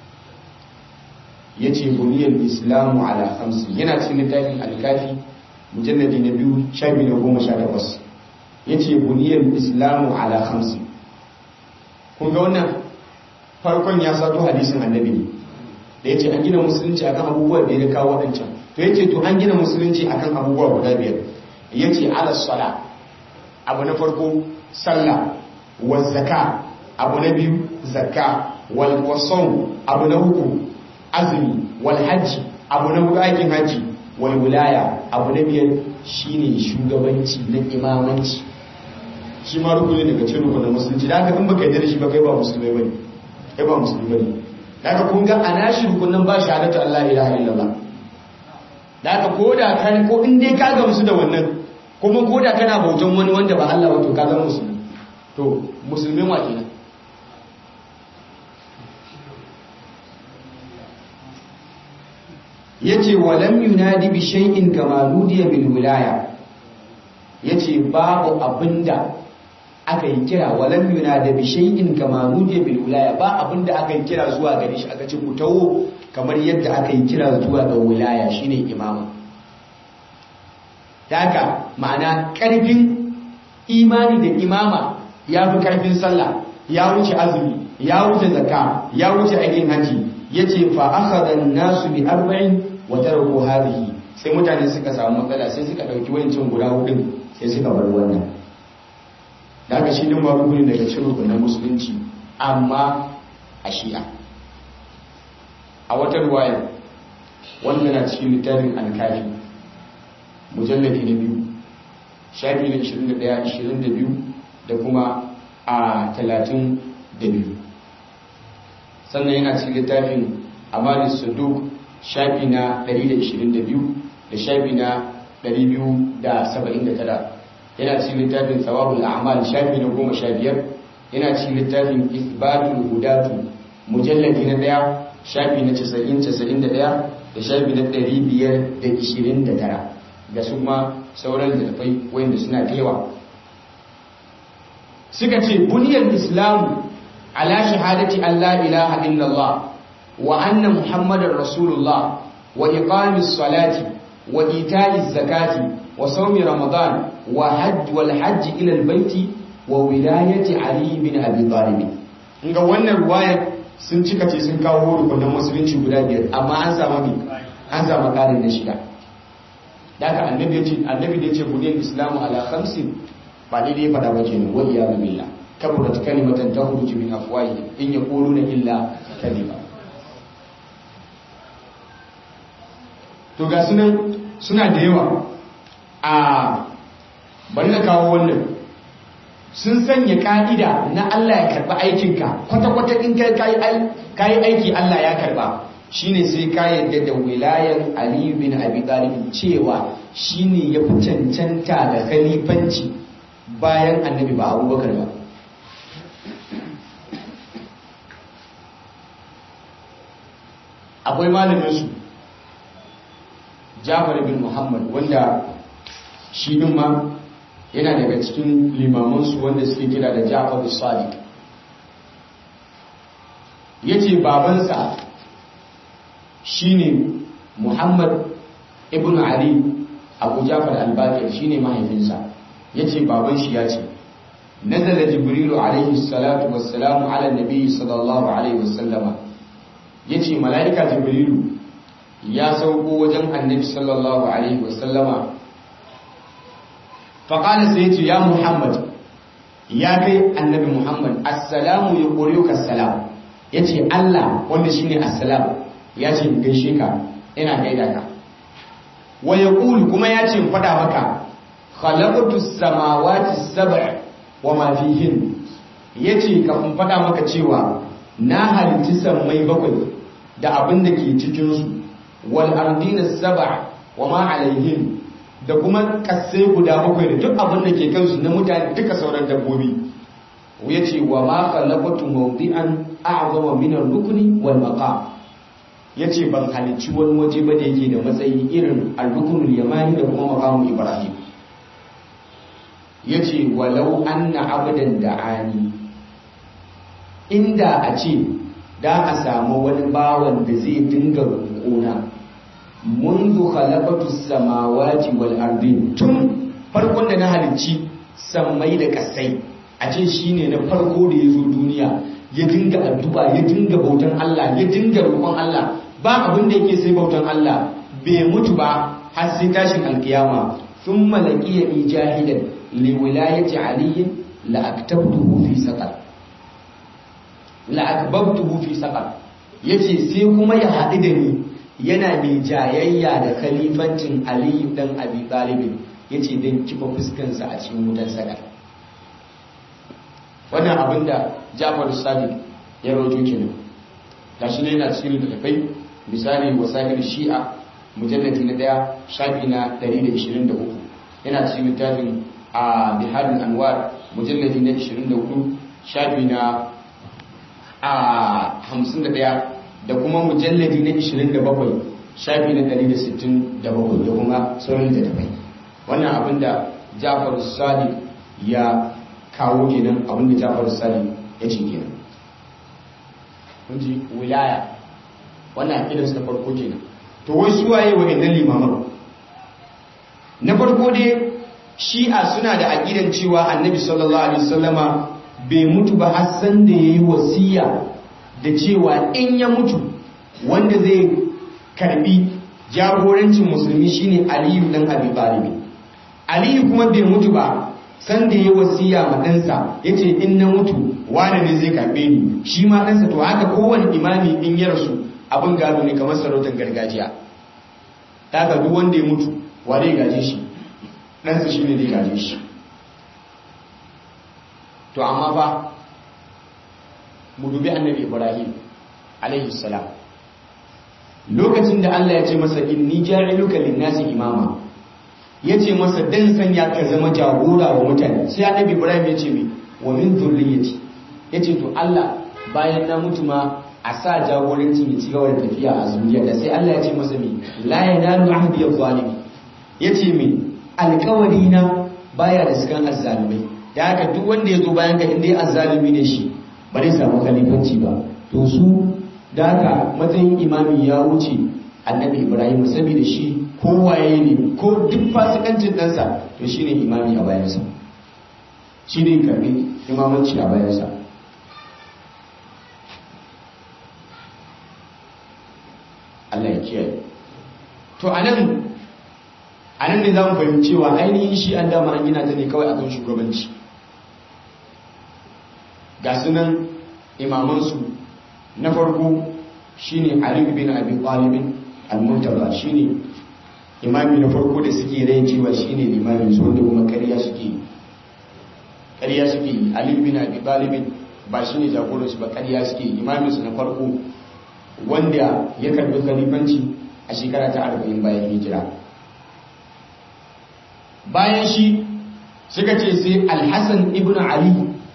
yace buniyal islamu ala khamsi, yana cikin littafin al-kafi mujalladi na biyu shafi na goma sha takwas. ya ce buniyar islamu ala khamsi. kun ga wannan farkon ya sato hadisin annabi ne da ya ce an gina musulunci akan abubuwa da ya kawo waɗancan, to ya ce to an gina musulunci akan abubuwa guda biyar. ya ce ala sala, abu na farko sallah, wal zaka abu na biyu zakka, wal wasan abu na uku azumi, wal hajji abu na hudu aikin hajji, wal wilaya abu na biyar shine shugabanci na imamanci. shi ma rukuni daga cikin rukunin musulunci, da haka in baka yarda da shi ba kai ba musulmai bane, kai ba musulmi bane. da haka kun ga ana shi rukunin ba shahadatu Allah ilaha illallah. da haka koda kan ko in dai ka ga musu da wannan, kuma koda kana bautan wani wanda ba Allah wato ka zama musulmi, to musulmin wa kenan? yace walam yunadi bi shay'in kama nudiya bil wilaya, yace babu abinda aka yi kira walam yunadi bi shay'in kama nudiya bil wilaya, ba abinda aka yi kira zuwa gare shi aka ce ku tawo kamar yadda aka yi kira zuwa ga wilaya shine imama. daga ma'ana karfin imani da imama ya fi karfin sallah, ya wuce azumi, ya wuce zakka, ya wuce aikin haji. yace fa akhadha an-nasu bi arba'in wa taraku hadhihi, sai mutane suka samu matsala sai suka dauki wayancin guda hudun sai suka bar wannan. daga shi din ba rukuni daga cikin rukunin musulunci, amma a shi'a a wata riwaya wannan na cikin littafin al-kafi mujalladi na biyu shafi na ishirin da ɗaya ishirin da biyu da kuma a talatin da biyu. sannan yana cikin littafin amalis suduk shafi na ɗari da ishirin da biyu da shafi na ɗari biyu da saba'in da tara. yana cikin littafin tsawabul a'mal shafi na goma sha biyar. yana cikin littafin isbatul hudatu mujalladi na ɗaya shafi na casa'in casa'in da ɗaya da shafi na ɗari biyar da ishirin da tara, da su ma sauran littattafai wanda suna da yawa. suka ce buniyar islamu ala shahadati an la ilaha illallah wa anna muhammadar rasulullah wa iqamis salati wa ita'iz zakati wa sawmi ramadan wa hajj wal hajj ila al baiti wa wilayati ali bin abi talib. inga wannan riwayar sun cika ce sun kawo rukunin musulunci guda biyar, amma an samu mi an samu karin na shida. daga annabi ya ce annabi da ya ce buniyar islamu ala khamsin ba dai dai fada ba kenan wa iyyazu billah kaburat kalimatan takhruju min afwahihim in yaquluna illa kadhiba. to ga sunan suna da yawa a bari na kawo wannan. sun sanya ka'ida na Allah ya karba aikinka kwata-kwata in kai kai aiki Allah ya karba, shine sai ka yadda da wilayan Ali bin Abi Talib cewa shine ya fi cancanta da khalifanci bayan annabi ba Abubakar ba. akwai malamin su Jafar bin Muhammad wanda shi din ma yana daga cikin limaman su wanda suke kira da Jafar as-Sadiq. Yace babansa shine Muhammad ibn Ali Abu Jafar al-Baqir, shine mahaifinsa. Yace baban shi yace nazala Jibrilu alaihi salatu wassalamu ala nabi sallallahu alaihi wasallama. Yace malaika Jibrilu ya sauko wajen annabi sallallahu alaihi wasallama, faqala sai yace ya Muhammad, ya kai annabi Muhammad, assalamu yuqriuka assalam. Yace Allah wanda shine assalam yace gaishe ka, ina gaida ka. Wa yaqul kuma yace fada maka khalaqtus samawati sab'a wa ma fihin. Yace ka fada maka cewa na halitta sammai bakwai da abin da ke cikin su, wal ardina sab'a wa ma alaihin, da kuma kasai guda bakwai da duk abin da ke kansu na mutane duka sauran dabbobi. Yace wa ma khalaqtu mawdi'an a'zama min ar-rukni wal maqam. Yace ban halicci wani waje ba da yake da matsayi irin al-ruknul yamani da kuma maqamul ibrahim. Yace walau anna abdan da'ani, inda a ce da a samu wani bawan da zai dinga roƙona mundu khalaqatus samawati wal ardi, tun farkon da na halicci sammai da kasai, a ce shine na farko da yazo duniya ya dinga addu'a, ya dinga bautan Allah, ya dinga roƙon Allah, ba abin da yake sai bautan Allah, bai mutu ba har sai tashin alkiyama. Thumma laqiya jahidan li wilayati ali la aktabtuhu fi saqar, la akbabtuhu fi saqar. Yace sai kuma ya haɗu da ni yana mai jayayya da khalifancin Ali dan Abi Talib, yace dan kifa fuskansa a cikin wutar saqar. Wannan abinda Jafar as-Sadiq ya rawaito kenan. Gashi ne yana cikin littafai, misali wasahir Shi'a mujalladi na daya shafi na ɗari da ishirin da uku, yana cikin littafin a Biharul Anwar mujalladi na ishirin da hudu shafi na a hamsin da ɗaya, da kuma mujalladi na ishirin da bakwai shafi na ɗari da sittin da bakwai, da kuma sauran littafai. Wannan abinda Jafar as-Sadiq ya kawo kenan, abinda Jafar as-Sadiq ya ce kenan. Kun ji wilaya, wannan akidan su ta farko kenan. To wai su waye wa'annan limaman? Na farko dai Shi'a suna da akidan cewa Annabi sallallahu alaihi wasallama bai mutu ba har san da yayi wasiya da cewa in ya mutu wanda zai karbi jagorancin musulmi shine Ali dan Abi Talib. Ali kuma bai mutu ba san da yayi wasiya ma ɗansa yace in na mutu wani ne zai karbe ni, shi ma ɗansa. To haka kowane imami in ya rasu abin gado ne kamar sarautar gargajiya. Daga duk wanda ya mutu wa zai gaje shi, ɗansa shi ne zai gaje shi. To amma fa mu dubi annabi Ibrahim alaihi salam, lokacin da Allah ya ce masa inni ja'iluka lin-nasi imama, yace masa dan sanya ka zama jagora wa mutane, sai annabi Ibrahim ya ce mi wa min dhurriyyati, yace to Allah bayan na mutu ma a sa jagorancin ya ci gaba da tafiya a zuriyarta. Sai Allah ya ce masa mi la yanalu ahdi az-zalimi, yace mi alƙawari na baya da sukan azzalimai, da haka duk wanda ya zo bayan ka inda azzalimi ne shi ba zai samu khalifanci ba. To su da haka matsayin imami ya wuce annabi Ibrahim, saboda shi kowaye ne ko duk fasikancin ɗansa to shi ne imami a bayansa, shi ne karbi imamanci a bayansa. Allah ya kiyaye. To anan anan ne zamu fahimci cewa ainihin shi an dama an gina ta ne kawai akan shugabanci. Ga sunan imamansu na farko shine Ali bin Abi Talib al-Murtada, shine imami na farko da suke rayin cewa shine limamin su, wanda kuma ƙarya suke ƙarya suke Ali bin Abi Talib ba shine jagoran su ba, ƙarya suke. Imamin su na farko wanda ya karbi khalifanci a shekara ta arba'in bayan hijira. bayan shi suka ce sai Al-Hasan ibn Ali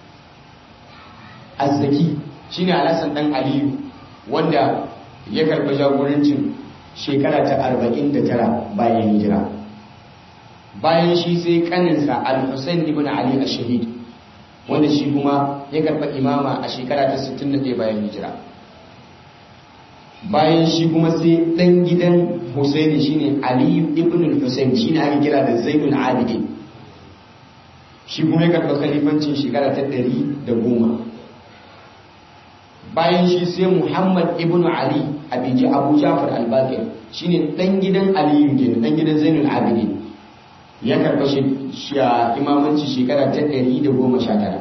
Az-Zaki shine Al-Hasan dan Aliyu wanda ya karɓi jagorancin shekara ta arba'in da tara bayan hijira. Bayan shi sai kaninsa Al-Husayn ibn Ali Ash-Shahid wanda shi kuma ya karɓa imama a shekara ta sittin da ɗaya bayan hijira. Bayan shi kuma sai ɗan gidan Husaini shine Ali ibn al-Husayn shine ake kira da Zainul Abidin. Shi kuma ya karɓa khalifancin shekara ta ɗari da goma. Bayan shi sai Muhammad ibn Ali Abiji Abu Ja'far al-Baqir shine ɗan gidan Ali kenan ɗan gidan Zainul Abidin. Ya karɓa shi imamanci shekara ta ɗari da goma sha tara.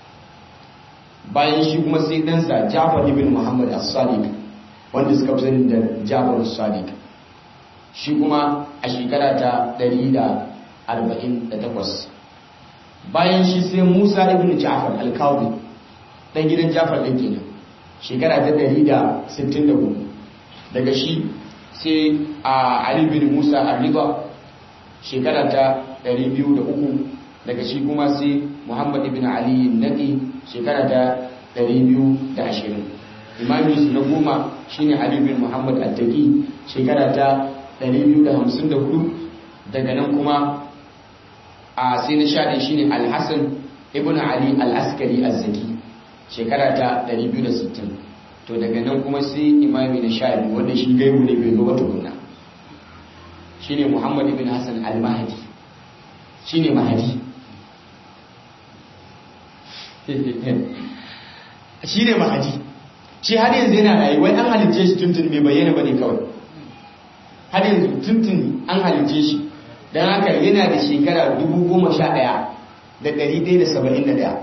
Bayan shi kuma sai ɗansa Ja'far ibn Muhammad as-Sadiq wanda suka fi sani da Ja'far as-Sadiq shi kuma a shekara ta ɗari da arba'in da takwas. Bayan shi sai Musa ibn Ja'far al-Qadi ɗan gidan Ja'far ɗin kenan shekara ta ɗari da sittin da hudu. Daga shi sai a Ali bin Musa al-Ridha shekara ta ɗari biyu da uku. Daga shi kuma sai Muhammad ibn Ali Nadi shekara ta ɗari biyu da ashirin. Imaminsu na goma shine Ali bin Muhammad al-Taqi shekara ta ɗari biyu da hamsin da hudu. Daga nan kuma a sai na sha ɗaya shine Al-Hasan ibn Ali al-Askari az-Zaki shekara ta ɗari biyu da sittin. To daga nan kuma sai imami na sha biyu wanda shi gaibu ne bai zo wata gunna shine Muhammad ibn Hassan al-Mahdi shine Mahdi shine Mahdi shi har yanzu yana rayuwa an halicce shi tuntun bai bayyana bane kawai har yanzu tuntun an halicce shi dan haka yana da shekara dubu goma sha ɗaya da ɗari ɗaya da saba'in da ɗaya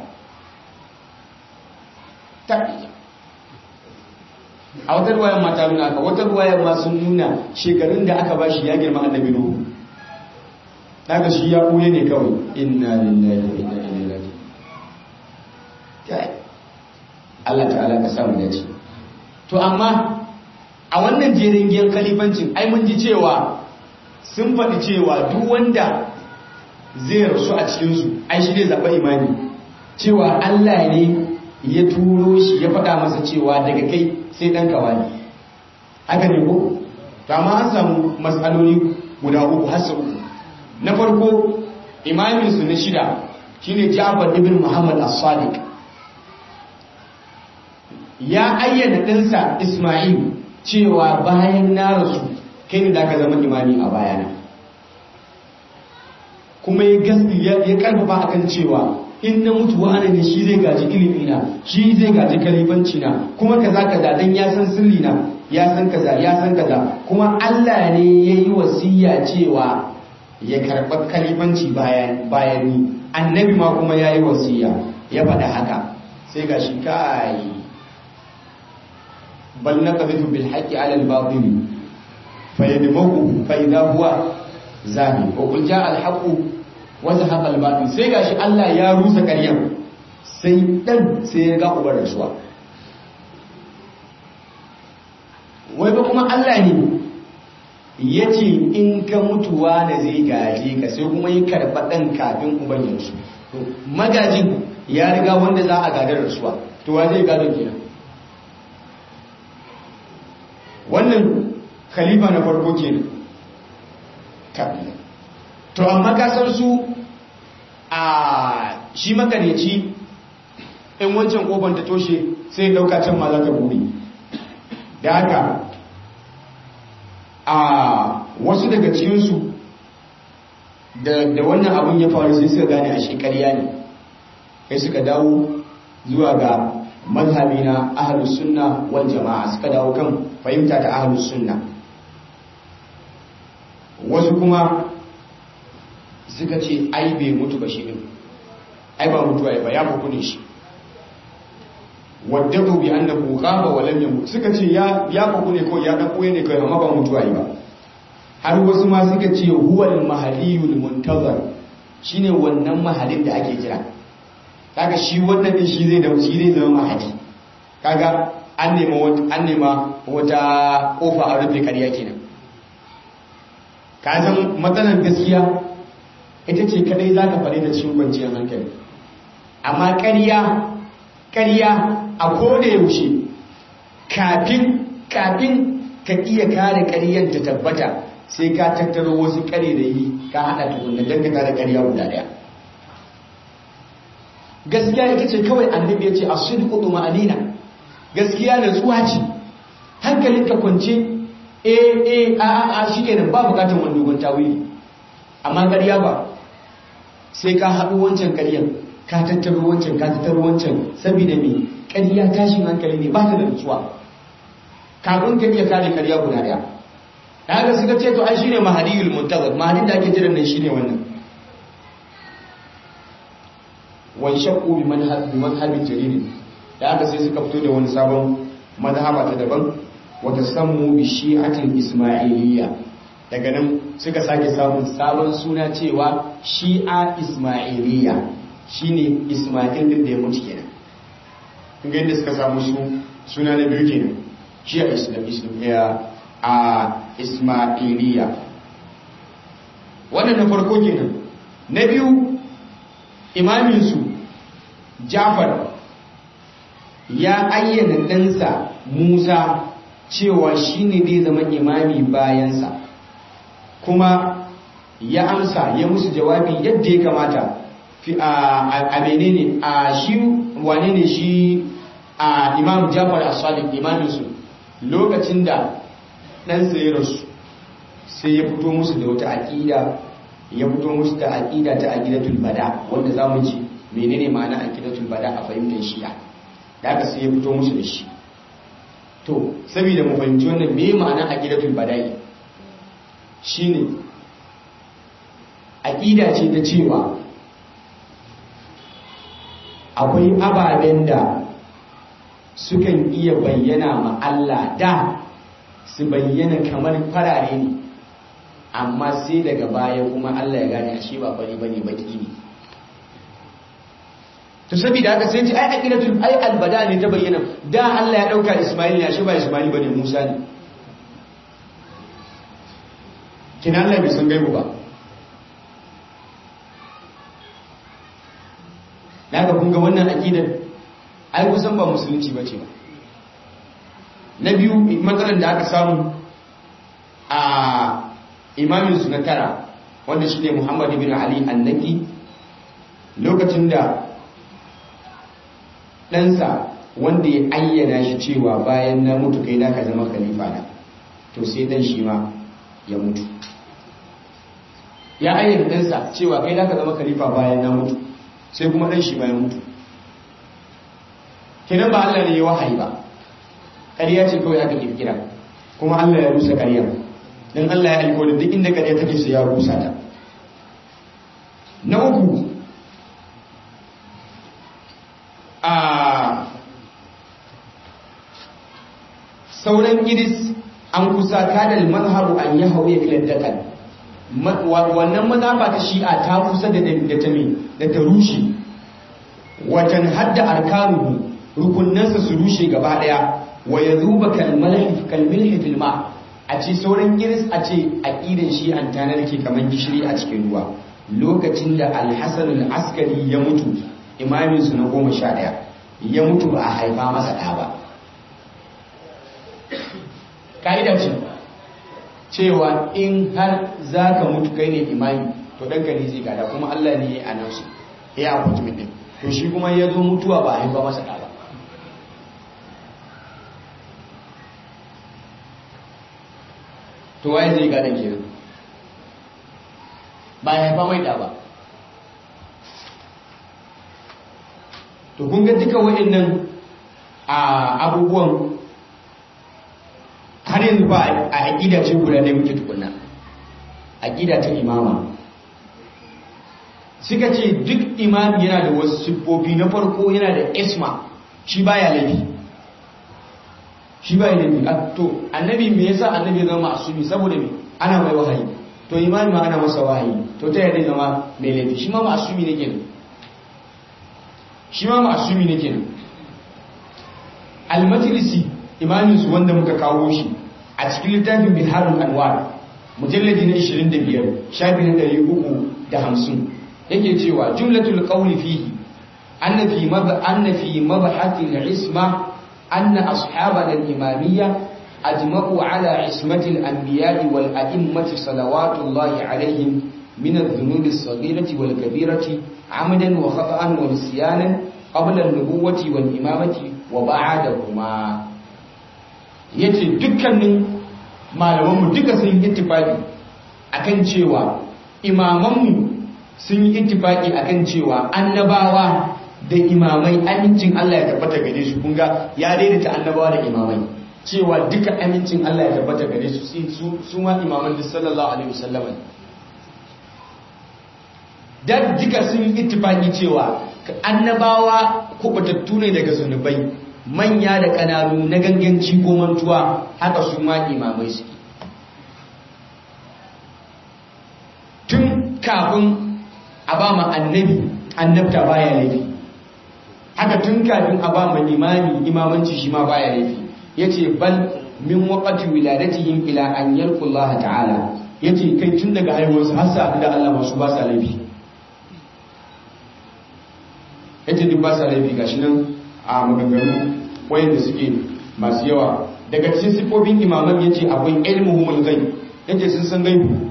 a wata ruwayar mata nuna aka wata ruwayar ma sun nuna shekarun da aka ba shi ya girma annabi Nuhu daga shi ya ɓoye ne kawai inna lillahi wa inna ilaihi raji'un. Allah ta'ala ka samu dace. To amma a wannan jerin giyan kalifancin ai mun ji cewa sun faɗi cewa duk wanda zai rasu a cikinsu ai shi zai zaɓa imani cewa Allah ne ya turo shi ya faɗa masa cewa daga kai sai ɗan kawai haka ne ko? amma an samu matsaloli guda uku har sau uku. Na farko imaminsu na shida shine Ja'far ibn Muhammad as-Sadiq ya ayyana ɗansa Ismail cewa bayan na rasu kai ne da ka zama imami a bayana kuma ya gaski ya karfafa akan cewa in na mutu wa'ana ne shi zai gaji ilimi na shi zai gaji kalifanci na kuma kaza kaza dan ya san sirri na ya san kaza ya san kaza kuma Allah ne yayi wasiya cewa ya karɓa kalifanci bayan bayan ni annabi ma kuma yayi wasiya ya faɗa haka sai gashi kai bal naqdhu bil haqqi ala al batil fayadmuhu fa idha huwa zahi wa qul jaa al haqqu wa zahaqa al batil sai gashi Allah ya rusa ƙaryar sai dan sai ya ga ubar rasuwa wai ba kuma Allah ne yace in ka mutuwa da zai gaje ka sai kuma yi karba dan kafin uban ya rasu to magajin ya riga wanda za a gadar rasuwa to wa zai gado kenan wannan khalifa na farko kenan kabila to amma kasar su a shi makareci in wancan kofar ta toshe sai dauka can ma za ta bude da haka a wasu daga cikinsu da wannan abun ya faru sai suka gane a shekariya ne kai suka dawo zuwa ga mazhabi na ahlus sunna wal jama'a suka dawo kan fahimta ta ahlus sunna wasu kuma suka ce ai bai mutu ba shi din ai ba mutuwa ba ya fuku ne shi wadda bi annahu qaba wa lam yamut suka ce ya ya fuku ne ko ya dan koye ne kai amma ba mutuwa ba har wasu ma suka ce huwal mahaliyul muntazar shine wannan mahalin da ake jira kaga shi wannan din shi zai da shi zai zama mahadi kaga an nema wata an nema wata kofa a rufe kariya kenan ka san matsalar gaskiya ita ce kadai za ka faɗi da cikin kwanciyar hankali. Amma ƙarya ƙarya a koda yaushe kafin kafin ka iya kare ƙaryan ta tabbata sai ka tattaro wasu ƙare da yi ka haɗa tukunna don ka kare ƙarya guda ɗaya. Gaskiya ita ce kawai annabi ya ce a sidqu tuma'anina, gaskiya da tsuwa ce hankalinka kwance eh eh a a a shikenan ba bukatun wani dogon tawili. Amma ƙarya ba, sai ka haɗu wancan ƙaryan ka tattaro wancan ka tattaro wancan, saboda me ƙarya tashin hankali ne ba ta da nutsuwa kafin ka iya kare ƙarya guda ɗaya. Da haka suka ce to ai shine mahadiyul muntazir, mahadin da ake jiran nan shine wannan. Wan shaqqu bi manhaj bi manhajin jarir, da haka sai suka fito da wani sabon mazhaba ta daban, wata sammu bi shi'atil ismailiyya. Daga nan suka sake samun sabon suna cewa shi'a ismailiyya, shine ismail din da ya mutu kenan. kun ga yadda suka samu su suna na biyu kenan shi'a islam islam a ismailiyya. Wannan na farko kenan. Na biyu, imaminsu Jafar ya ayyana ɗansa Musa cewa shi ne zai zama imami bayansa, kuma ya amsa ya musu jawabi yadda ya kamata a menene a shi wane ne shi a imam Jafar as-Sadiq imaminsu lokacin da ɗansa ya rasu sai ya fito musu da wata aƙida ya fito musu da aƙida ta aqidatul bada, wanda zamu ji menene ma'ana aqidatul bada a fahimtar shi'a, da aka sai ya fito musu da shi. To saboda mu fahimci wannan me ma'ana aqidatul bada'i, shine aqida ce ta cewa akwai ababen da sukan iya bayyana ma Allah da su bayyana kamar farare ne, amma sai daga baya kuma Allah ya gane ashe ba fari bane baki ne. To saboda haka sai ji ai aqidatul ai albada ne ta bayyana, da Allah ya dauka Isma'il ne ashe ba Isma'il bane Musa ne. Kina Allah bai san gaibu ba. Daga kun ga wannan aqidar ai kusan ba musulunci bace ba. Na biyu matsalar da aka samu a imaminsu na tara wanda shi ne Muhammad ibn Ali Annaki, lokacin da ɗansa wanda ya ayyana shi cewa bayan na mutu kai da ka zama khalifa na, to sai dan shi ma ya mutu. Ya ayyana ɗansa cewa kai da ka zama khalifa bayan na mutu, sai kuma ɗan shi ma ya mutu. Kenan ba Allah ne ya wahayi ba, ƙarya ce kawai aka kirkira, kuma Allah ya rusa ƙaryar. don Allah ya aiko da duk inda ƙarya take su ya rusa ta. Na uku, a sauran giris an kusa kadal mazhabu an yi hauye kilantakan, wannan mazhaba ta shi'a ta kusa da ta da ta rushe, watan hadda arkanuhu rukunansa su rushe gaba daya, wa ya zuba kalmilhi filma, a ce sauran giris a ce aƙidan shi an tanar ke kamar gishiri a cikin ruwa. Lokacin da alhassan al'askari ya mutu, imaminsu na goma sha ɗaya ya mutu ba a haifa masa ɗa ba. Ƙa'ida ce cewa in har za ka mutu kai ne imami, to ɗanka ne zai gada, kuma Allah ne ya yi anansu ya appointment ɗin, to shi kuma ya zo mutuwa ba a haifa masa ɗa ba. To waye zai gadon kenan? Ba ya haifa mai da ba. To kun ga duka waɗannan abubuwan har yanzu ba a aƙida ce guda ne muke tukunna, aƙida ta imama. Suka ce duk imami yana da wasu siffofi. Na farko yana da isma, shi baya laifi. shi ba ilimi. To annabi me yasa annabi ya zama asumi? Saboda me ana mai wahayi, to imani ma ana masa wahayi, to ta yadda zama mai laifi? Shi ma ma'asumi ne kenan, shi ma ma'asumi ne kenan. Al-Majlisi imamin su wanda muka kawo shi a cikin littafin Biharul Anwar mujalladi na ishirin da biyar shafi na ɗari uku da hamsin yake cewa jumlatul qawli fihi anna fi mab anna fi mabhathi al-isma anna ashabana al-imamiyya ajma'u ala ismati al-anbiya'i wal a'immati salawatullahi alayhim min adh-dhunubi as-saghirati wal kabirati 'amdan wa khata'an wa nisyanan qabla an-nubuwwati wal imamati wa ba'dahuma. Yace dukkanin malamanmu duka sun yi ittifaqi akan cewa imamanmu sun yi ittifaqi akan cewa annabawa da imamai amincin Allah ya tabbata gare su. Kun ga ya daidaita annabawa da imamai cewa duka amincin Allah ya tabbata gare su su su ma imaman sallallahu alaihi wasallam da duka sun yi ittifaqi cewa annabawa kubatattu ne daga zunubai manya da kananu na ganganci ko mantuwa, haka su ma imamai suke. Tun kafin a ba ma annabi annabta baya laifi, haka tun kafin a ba ma imami imamanci shi ma baya laifi. Yace bal min waqti wiladatihim ila an yalqu Allah ta'ala, yace kai tun daga haihuwarsu har sa da Allah masu ba sa laifi. Yace duk ba sa laifi gashi nan a maganganu wayanda suke masu yawa. Daga cikin sifofin imaman yace akwai ilmuhumul ghaib, yace sun san gaibu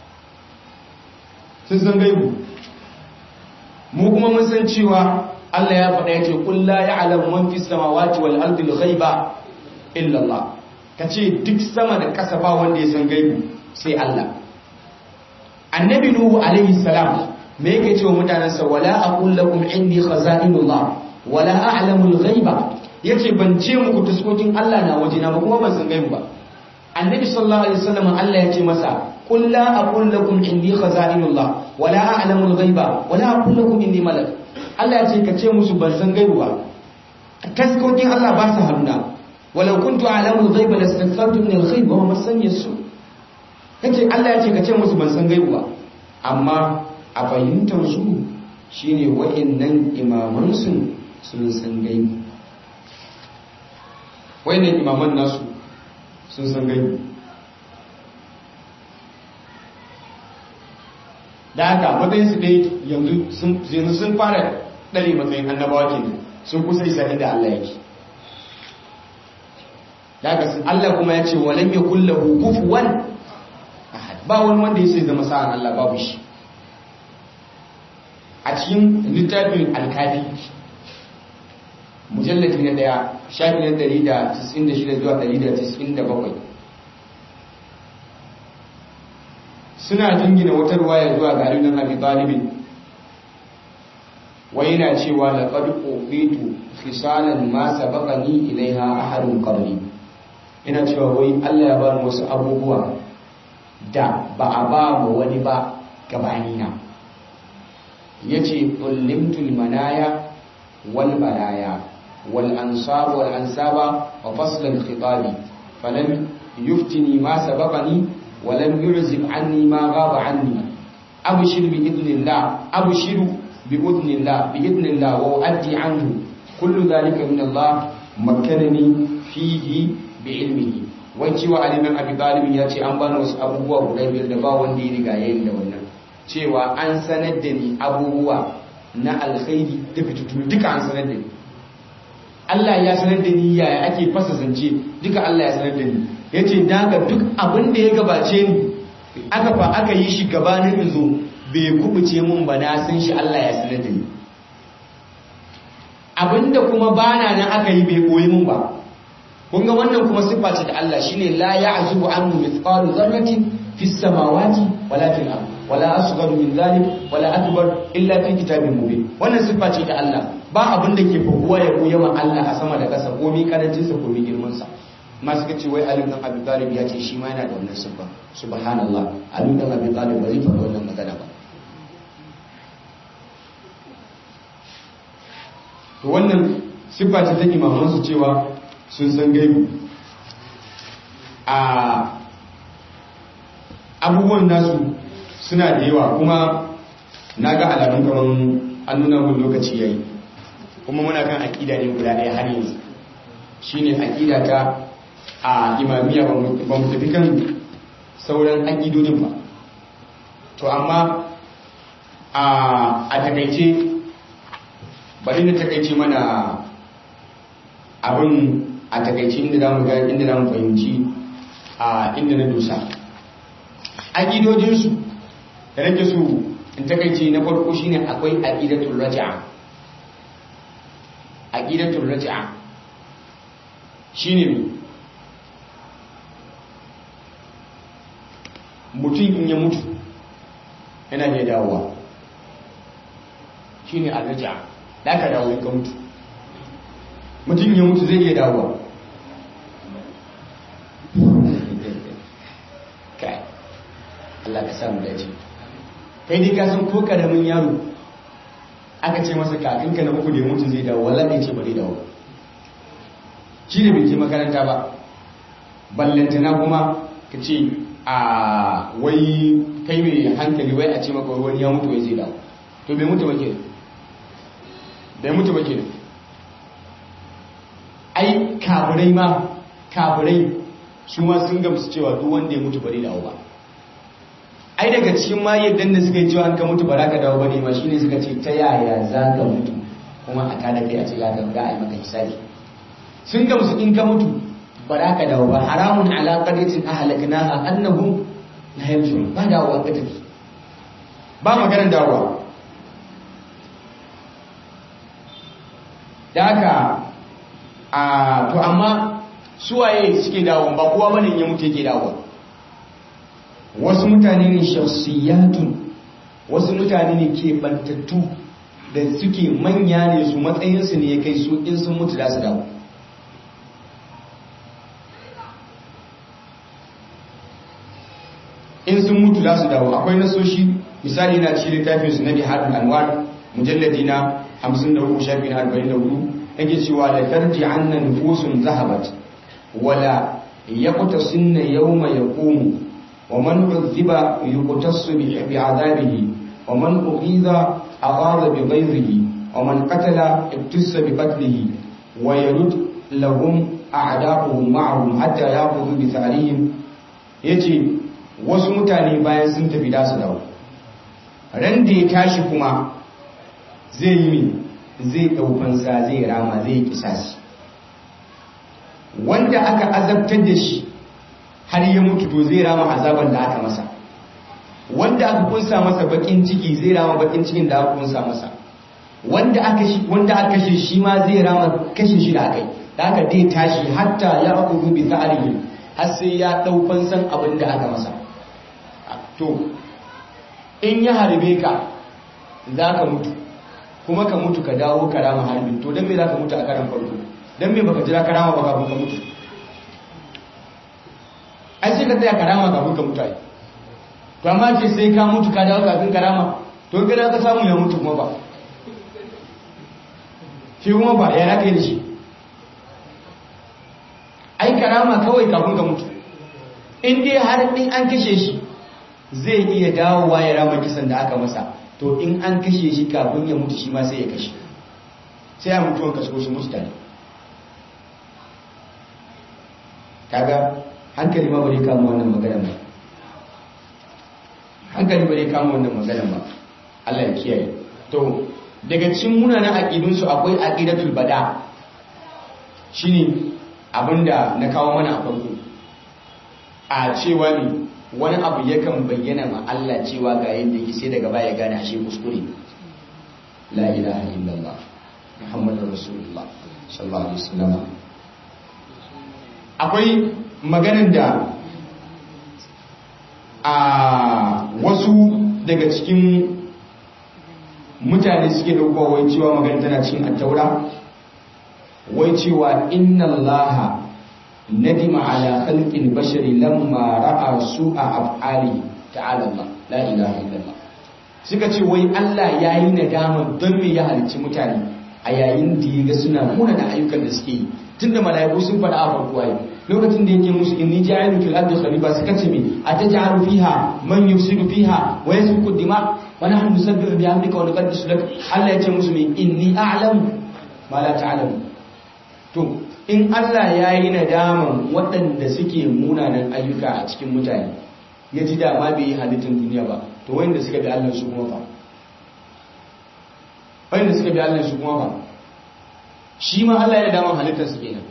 sun san gaibu mu kuma mun san cewa Allah ya faɗa yace qul la ya'lamu man fis samawati wal ardi al ghaiba illa Allah, kace duk sama da ƙasa ba wanda ya san gaibu sai Allah. Annabi Nuhu alaihi salam me yake cewa mutanansa, wala aqul lakum indi khaza'inullah wala a'lamul ghaiba, yace ban ce muku taskokin Allah na wajena ba kuma ban san gaibu ba. Annabi sallallahu alaihi wasallam Allah ya ce masa, qul la aqul lakum indi khaza'inullah wala a'lamul ghaiba wala aqul lakum inni malak. Allah ya ce ka ce musu ban san gaibu ba, taskokin Allah ba su haruna, walau kuntu a'lamul ghaiba lastakthartu min al-ghaib wa ma masani su. Kace Allah ya ce ka ce musu ban san gaibu ba, amma a fahimtar su shine wa'annan imaman su sun san gaibu, wa'annan imaman nasu sun san gaibu. Da haka matsayin su dai yanzu sun yanzu sun fara dare matsayin annabawa kenan, sun kusa isa inda Allah yake. Da haka sun Allah kuma ya ce walam yakul lahu kufuwan ahad, ba wani wanda ya sai zama sa'an Allah, babu shi. A cikin littafin alkafi mujallati na daya shafi na ɗari da tis'in da shida zuwa ɗari da tis'in da bakwai suna jingina wata ruwaya zuwa ga Ali ibn Abi Talib, wai yana cewa laqad uqitu khisalan ma sabaqani ilaiha ahadun qabli. Ina cewa wai Allah ya bani wasu abubuwa da ba a ba mu wani ba gabanina. Yace ullimtul manaya wal baraya wal ansab wal ansaba wa fasl al khitabi falam yuftini ma sabaqani wa lam yu'zib anni ma ghaba anni abshir bi idnillah abshiru bi idnillah bi idnillah wa uaddi anhu kullu dhalika min Allah makkanani fihi bi ilmihi. Wanci wa Ali ibn Abi Talib yace an bani wasu abubuwa guda biyar da ba wanda ya riga yayin da wannan, cewa an sanar da ni abubuwa na alkhairi da fitutu duka an sanar da ni. Allah ya sanar da ni yaya ake fasa zance duka Allah ya sanar da ni. Yace daga duk abin da ya gabace ni aka fa aka yi shi gabanin izo bai kubuce mun ba, na san shi Allah ya sanar da ni. Abinda kuma bana nan aka yi bai koyi mun ba. Kun ga wannan kuma siffa ce da Allah, shine la ya'zubu anhu mithqalu dharratin fis samawati wala fil ardh wala asgharu min dhalik wala akbar illa fi kitabin mubin. Wannan siffa ce ta Allah, ba abin da ke faruwa ya koya ma Allah a sama da ƙasa, komai karancin sa komai girman sa. Ma suka ce wai Ali ibn Abi Talib ya ce shi ma yana da wannan siffa. Subhanallah, Ali ibn Abi Talib ba zai faɗa wannan magana ba. To wannan siffa ce ta imaman su cewa sun san gaibu. A abubuwan nasu suna da yawa, kuma na ga alamun kamar an nuna mun lokaci yayi, kuma muna kan aƙida ne guda ɗaya har yanzu, shine aƙida ta a imamiyya. Ba mu tafi kan sauran aƙidodin ba, to amma a takaice bari na takaice mana abin a takaice inda za mu ga inda za mu fahimci a inda na dosa aƙidojinsu da nake su in takaice na farko shine akwai aqidatul raj'a aqidatul raj'a shine mutum in ya mutu yana da dawowa shine al-raj'a da ka dawo ka mutu mutum ya mutu zai iya dawowa kai Allah ka samu dace kai dai ka san ko karamin yaro aka ce masa kakanka na uku da ya mutu zai dawo wallahi ce ba zai dawo shi ne bai je makaranta ba ballantana kuma ka ce a wai kai mai hankali wai a ce maka wani ya mutu wai zai dawo to bai mutu ba ke bai mutu ba ke ai kafirai ma kafirai su ma sun gamsu cewa duk wanda ya mutu ba zai dawo ba ai daga cikin ma yadda da suka yi cewa an ka mutu ba za ka dawo ba ne ma shi ne suka ce ta yaya za ka mutu kuma a tada kai a ce za ka ga a yi maka hisabi sun gamsu in ka mutu ba za ka dawo ba haramun ala qaryatin ahlaknaha annahum la yarjun ba dawo ka tafi ba maganar dawowa da haka a to amma suwaye suke dawo ba kowa bane ya mutu yake dawo wasu mutane ne shakhsiyatun wasu mutane ne ke bantattu da suke manya ne su matsayinsu ne ya kai su in sun mutu da su dawo in sun mutu da su dawo akwai nasoshi misali na cikin littafin su na Biharul Anwar mujalladi na hamsin da uku shafi na arba'in da hudu yake cewa la tarji anna nufusun zahabat wala yaqtasinna yawma yaqumu wa man udhiba yuqtasu bi azabihi wa man ughidha aghadha bi ghayrihi wa man qatala ibtisa bi qatlihi wa yarud lahum a'da'uhum ma'ahum hatta ya'khudhu bi tharihim yace wasu mutane bayan sun tafi da su dawo ran da ya tashi kuma zai yi zai daukansa zai rama zai kisasi wanda aka azabtar da shi har ya mutu to zai rama azaban da aka masa wanda aka kunsa masa bakin ciki zai rama bakin cikin da aka kunsa masa wanda aka shi wanda aka kashe shi ma zai rama kashe shi da akai da aka dai tashi hatta ya aqudu bi ta'rihi har sai ya daukan san abin da aka masa to in ya harbe ka zaka mutu kuma ka mutu ka dawo ka rama harbin to dan me zaka mutu a karan farko dan me baka jira ka rama ba kafin ka mutu ai sai ka tsaya ka rama kafin ka mutu ai to amma ce sai ka mutu ka dawo kafin ka rama to in ka samu ya mutu kuma ba shi kuma ba ya raka da shi ai karama kawai kafin ka mutu in dai har din an kashe shi zai iya dawowa ya rama kisan da aka masa to in an kashe shi kafin ya mutu shi ma sai ya kashe sai ya mutuwan kasko su mutu tare kaga hankali ma bare kama wannan magana ba hankali bare kama wannan magana ba Allah ya kiyaye to daga cikin munanan aqidun su akwai aqidatul bada shine abinda na kawo mana a farko a cewa ne wani abu yakan bayyana ma Allah cewa ga yadda yake sai daga baya gane ashe kuskure la ilaha illallah muhammadur rasulullah sallallahu alaihi wasallam akwai maganar da a wasu daga cikin mutane suke daukowa wai cewa magana tana cikin at-taura wai cewa inna allaha nadima ala khalqil bashari lamma ra'a su'a af'ali ta'ala Allah la ilaha illallah suka ce wai Allah yayi nadama don me ya halicci mutane a yayin da yaga suna muna da ayyukan da suke yi tunda malaiku sun faɗa a farko ai lokacin da yake musu inni ja'ilu fil ardi khalifa suka ce me ataj'alu fiha man yufsidu fiha wa yasfiku dima wa nahnu nusabbihu bihamdika wa nuqaddisu lak Allah ya ce musu me inni a'lamu ma la ta'lamu to in Allah ya yi nadaman waɗanda suke munanan ayyuka a cikin mutane ya ji dama bai yi halittar duniya ba to wanda suka bi Allah su kuma fa wanda suka bi Allah su kuma ba shi ma Allah ya da daman halittar su kenan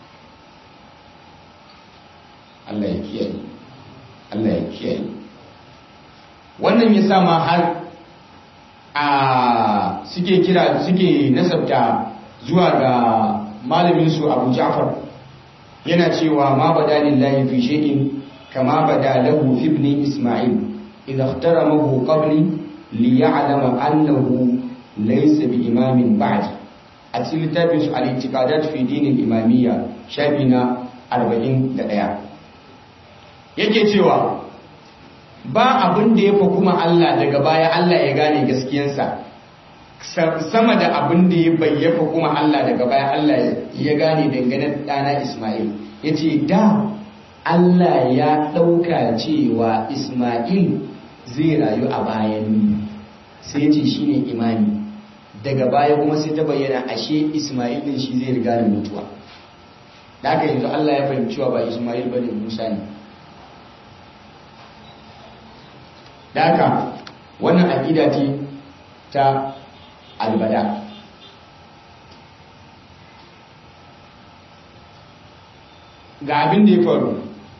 Allah ya kiyaye Allah ya kiyaye wannan ya sa ma har a suke kira suke nasabta zuwa ga malamin su Abu Ja'far yana cewa ma badalillahi fi shay'in kama badalahu fi ibn Isma'il idha ihtaramahu qabli li ya'lama annahu laysa bi imamin ba'di a cikin littafin su al-i'tiqadat fi din al-imamiyya shafi na arba'in da ɗaya yake cewa ba abin da ya fa kuma Allah daga baya Allah ya gane gaskiyansa sama da abin da ya bayyafa kuma Allah daga baya Allah ya gane dangane da ɗana Ismail yace da Allah ya ɗauka cewa Ismail zai rayu a bayan ni sai yace shine imani daga baya kuma sai ta bayyana ashe Ismail din shi zai riga da mutuwa da haka yanzu Allah ya fahimci cewa ba Ismail bane Musa ne da haka wannan aqida ce ta albada ga abin da ya faru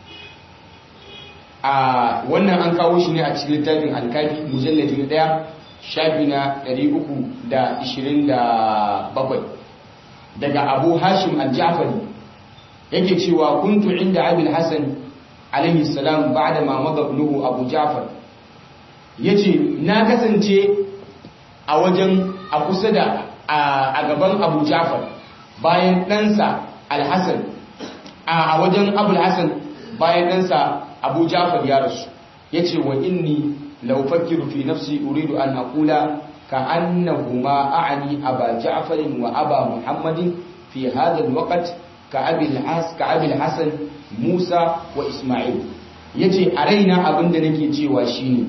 a wannan an kawo shi ne a cikin littafin alkafi mujalladi na daya shafi na ɗari uku da ishirin da bakwai daga abu hashim al-ja'fari yake cewa kuntu inda abul hasan alaihi salam ba'da ma madabnuhu abu ja'far yace na kasance a wajen a kusa da a gaban abu ja'far bayan ɗansa al-hasan a wajen abul hasan bayan ɗansa abu ja'far ya rasu yace wa inni law fakkiru fi nafsi uridu an aqula ka annahuma a'ni aba ja'far wa aba muhammadin fi hadha al-waqt ka abi al-has ka abi al-hasan musa wa isma'il yace a raina abinda nake cewa shine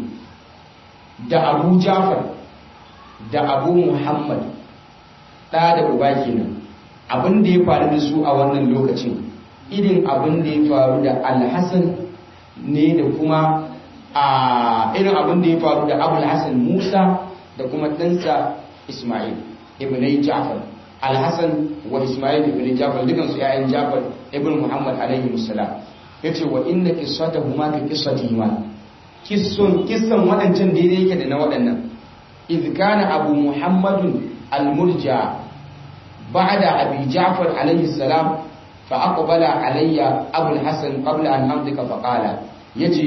da abu ja'far da abu muhammad da da uba kenan abinda ya faru da su a wannan lokacin irin abinda ya faru da al-hasan ne da kuma a irin abinda ya faru da abu al-hasan musa da kuma ɗansa isma'il ibn ja'far al-hasan wa isma'il ibn ja'far dukan su ƴaƴan ja'far ibn muhammad alaihi musallam yace wa inna qissatuhuma ka qissatihima kisson kissan wadancan daidai yake da na wadannan idh kana abu muhammadun al-murja ba'da abi ja'far alaihi salam fa aqbala alayya abu al-hasan qabla an amdika fa qala yace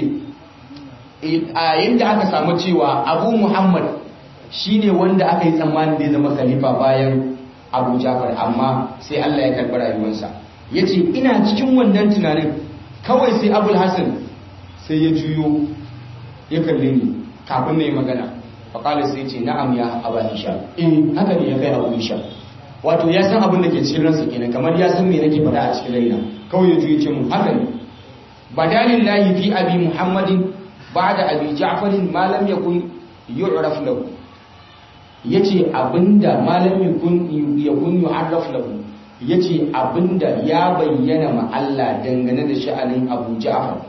a yanda aka samu cewa abu muhammad shine wanda aka yi tsammanin da zama khalifa bayan abu ja'far amma sai Allah ya karɓi rayuwarsa yace ina cikin wannan tunanin kawai sai abul hasan sai ya juyo ya kalle ni kafin na yi magana faƙali sai ce na'am ya abu hisham eh haka ne ya kai abu hisham wato ya san abin da ke cikin ransa kenan kamar ya san me nake faɗa a cikin raina kawai ya juyo ce mun haka ne badalin lahi fi abi muhammadin ba'da abi ja'farin ma lam yakun yu'raf lahu yace abinda malam yakun yakun yu'raf lahu yace abinda ya bayyana ma Allah dangane da sha'anin Abu Ja'far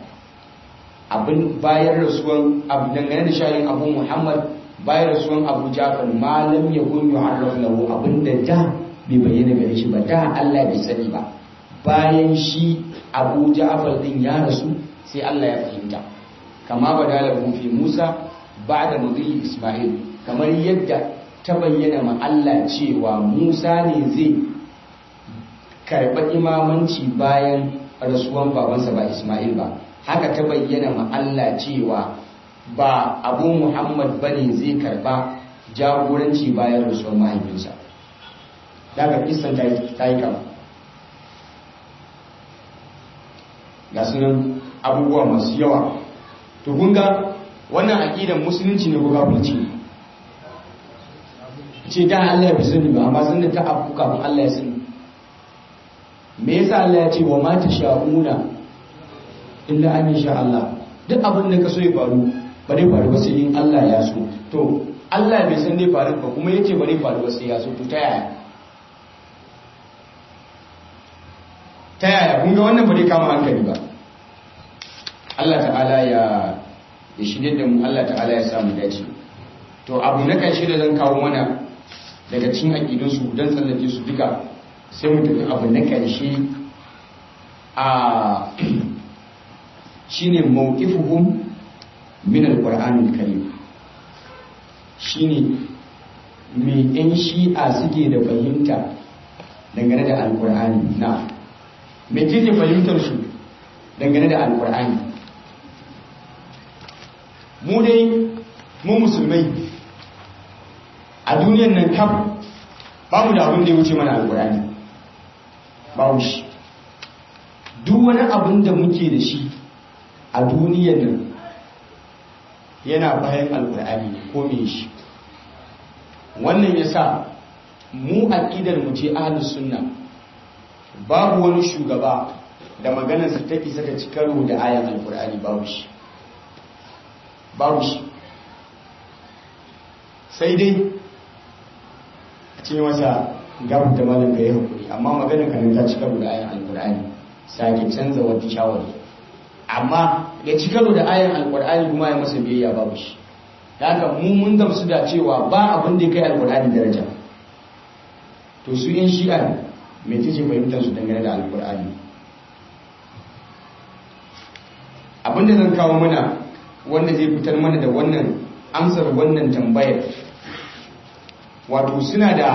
abin bayar rasuwan abu dangane da sha'anin Abu Muhammad bayar rasuwan Abu Ja'far malam yakun yu'raf lahu abinda da bai bayyana gare shi ba da Allah bai sani ba bayan shi Abu Ja'far din ya rasu sai Allah ya fahimta kama badalahu fi Musa ba'da mudhi Isma'il kamar yadda ta bayyana ma Allah cewa Musa ne zai karɓi imamanci bayan rasuwan babansa ba Ismail ba haka ta bayyana ma Allah cewa ba Abu Muhammad bane zai karɓa jagoranci bayan rasuwan mahaifinsa daga kisan ta yi kama ga sunan abubuwa masu yawa to kunga wannan aƙidan musulunci ne ko kafirci ne ce da Allah ya fi sani ba amma sun da ta abu kafin Allah ya sani me yasa Allah ya ce wa ma tasha'una illa an sha Allah duk abin da ka so ya faru ba dai faru ba sai in Allah ya so to Allah bai san dai faru ba kuma yace ba dai faru ba sai ya so to ta yaya ta yaya kun ga wannan ba dai kama hankali ba Allah ta'ala ya ya shirye da mu Allah ta'ala ya samu dace to abu na karshe da zan kawo mana daga cikin aqidunsu dan tsallake su duka sai mu tafi abu na ƙarshe a shine mawqifuhum min al-Qur'anil Karim shine me ɗan shi'a suke da fahimta dangane da al-Qur'ani na me kike fahimtar su dangane da al-Qur'ani mu dai mu musulmai a duniyar nan kaf babu da abin da ya wuce mana al-Qur'ani babu shi duk wani abin da muke da shi a duniyar nan yana bayan al-Qur'ani ko me shi wannan yasa mu aqidar mu ce ahlus sunna babu wani shugaba da maganar sa take saka cikaro da ayan al-Qur'ani babu shi babu shi sai dai a ce masa gabu da malam ga ya hakuri amma maganar kanin ta cikaro da ayan al-Qur'ani sake canza wata shawari amma ya cikaro da ayan al-Qur'ani kuma ya masa biyayya babu shi haka mu mun gamsu da cewa ba abin da kai al-Qur'ani daraja to su yin shi'a me take fahimtar su dangane da al-Qur'ani abinda zan kawo mana wanda zai fitar mana da wannan amsar wannan tambayar wato suna da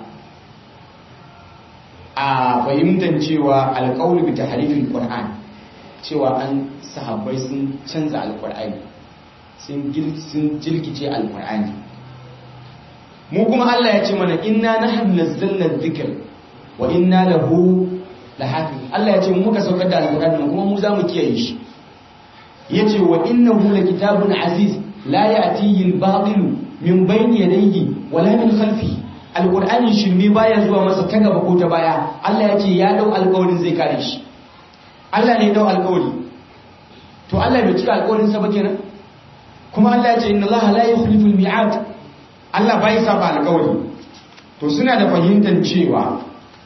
a fahimtar cewa alƙawli bi tahrifil Qur'an cewa an sahabbai sun canza al-Qur'ani sun jirkice al-Qur'ani mu kuma Allah ya ce mana inna nahnu nazzalna dhikr wa inna lahu lahafiz Allah ya ce muka saukar da al-Qur'ani kuma mu zamu kiyaye shi yace wa innahu lakitabun aziz la ya'tihi al-batil min bayni yadayhi wala min khalfihi al-Qur'ani shirme baya zuwa masa ta gaba ko ta baya Allah yace ya dau alƙawarin zai kare shi Allah ne dau alƙawari to Allah bai cika alƙawarin sa ba kenan kuma Allah yace inna Allah la yukhlifu al-mi'ad Allah bai saba alƙawari to suna da fahimtar cewa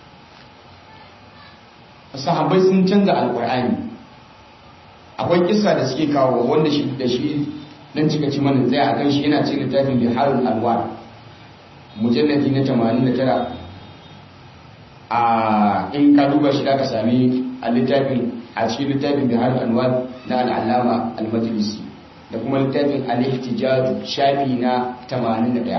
sahabbai sun canza al-Qur'ani akwai kissa da suke kawo wanda shi da shi nan cika ci mana zai akan shi yana cikin littafin Biharul Anwar mujalladi na tamanin da tara a in ka duba shi da ka sami a littafin a cikin littafin Biharul Anwar na al-Allama al-Majlisi da kuma littafin al-Ihtijaj shafi na tamanin da ɗaya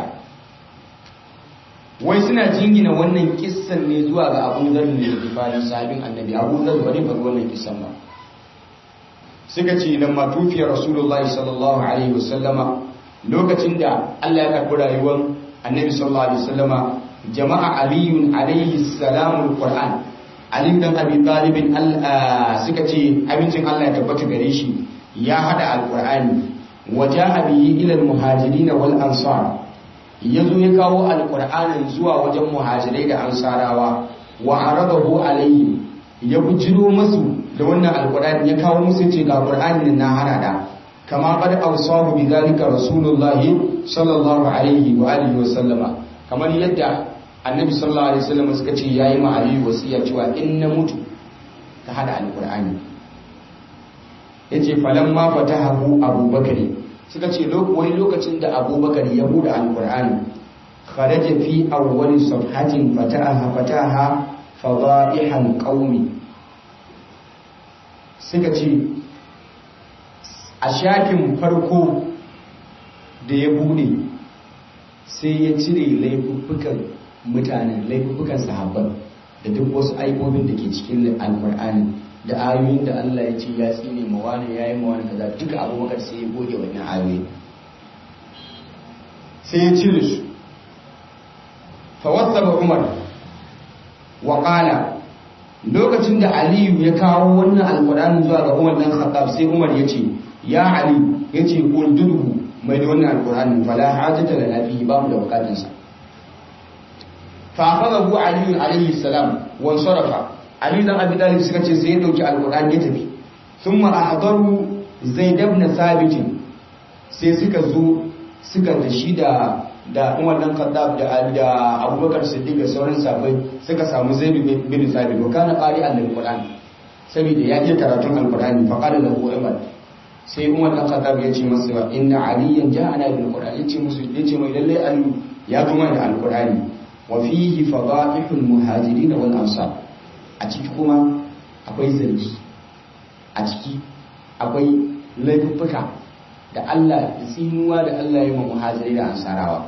wai suna jingina wannan kissan ne zuwa ga Abu Dharr al-Ghifari sahabin Annabi Abu Dharr bari ba wannan kissan ba suka ce lamma tufiya Rasulullahi sallallahu alaihi wasallama lokacin da Allah ya karɓi rayuwar Annabi sallallahu alaihi wasallama jama'a aliyun alaihi salamul Qur'an Ali dan Abi Talib suka ce abincin Allah ya tabbata gare shi ya hada al-Qur'ani waja'a bihi ila al-muhajirin wal ansar yazo ya kawo al-Qur'anin zuwa wajen muhajirai da ansarawa wa aradahu alaihi ya bujiro masu da wannan al-Qur'ani ya kawo musu ce ga Qur'anin na harada kama qad awsahu bi dhalika rasulullahi sallallahu alaihi wa alihi wa sallama kamar yadda annabi sallallahu alaihi wasallam suka ce yayi ma aliyu wasiya cewa in na mutu ka hada al-Qur'ani yace falamma fatahu abubakar suka ce wani lokacin da abubakar ya bude al-Qur'ani kharaja fi awwal safhatin fataha fataha fadaihan qaumi suka ce a shafin farko da ya bude sai ya cire laifuffukan mutanen laifuffukan sahabban da duk wasu aibobin da ke cikin alkur'ani da ayoyin da Allah ya ce ya tsine ma wani yayi ma wani kaza duka abubakar sai ya goge wannan ayoyi sai ya cire su fa wasaba umar wa qala lokacin da aliyu ya kawo wannan alkur'ani zuwa ga umar dan khattab sai umar ya ce ya ali yace qulduhu mai da wannan alkur'ani fala hajata lana fihi babu da bukatunsa فأخذه علي عليه السلام وانصرف علي بن أبي طالب suka ce sai ya dauki alqur'ani ya tafi thumma ahdaru zaid ibn thabit sai suka zo suka tashi da da Umar dan Khattab da da Abubakar Siddiq da sauran sahabbai suka samu Zaid bin Thabit wa kana qari'an lil-Qur'an saboda ya iya karatun alqur'ani fa qala lahu Umar sai Umar dan Khattab ya ce masa inna aliyan ja'ana bil-Qur'an yace musu yace mai lalle Ali ya kuma da alqur'ani wa fihi fada'ihul muhajirin wal ansar a ciki kuma akwai zargi a ciki akwai laifuka da Allah tsinuwa da Allah ya yi wa muhajirai da ansarawa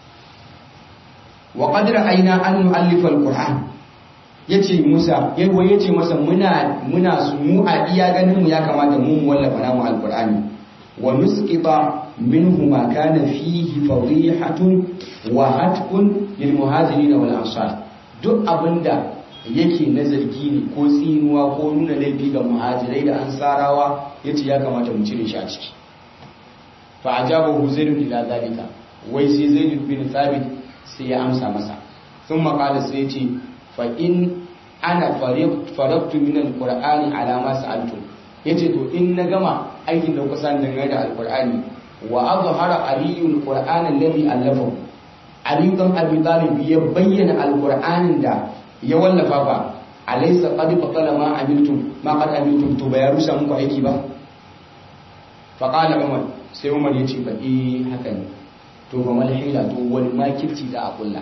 wa qad ra'ayna an nu'allifa al-qur'an yace Musa yawa yace masa muna muna su mu a iya ganin mu ya kamata mu mu wallafa namu al-qur'ani wa nusqita minhu ma kana fihi fadihatun wa hatkun lil muhajirin wal ansar duk abinda yake na zargi ne ko tsinuwa ko nuna laifi ga muhajirai da ansarawa yace ya kamata mu cire shi a ciki fa ajabahu zaid ila zalika wai sai zaid bin thabit sai ya amsa masa sun makala sai yace fa in ana faraqtu min alqur'ani ala ma sa'altu yace to in na gama aikin da kuka san dangane da alqur'ani wa azhara aliyul qur'ana alladhi allafahu ali dan abi talib ya bayyana alqur'anin da ya wallafa ba alaysa qad batala ma amiltum ma qad amiltum to ba ya rusa muku aiki ba fa qala umar sai umar yace ba eh haka ne to ba malhila to wani makirci za a kulla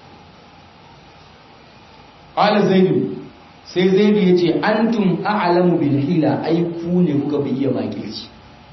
qala zaid sai zaid yace antum a'lamu bil hila ai ku ne kuka bi iya makirci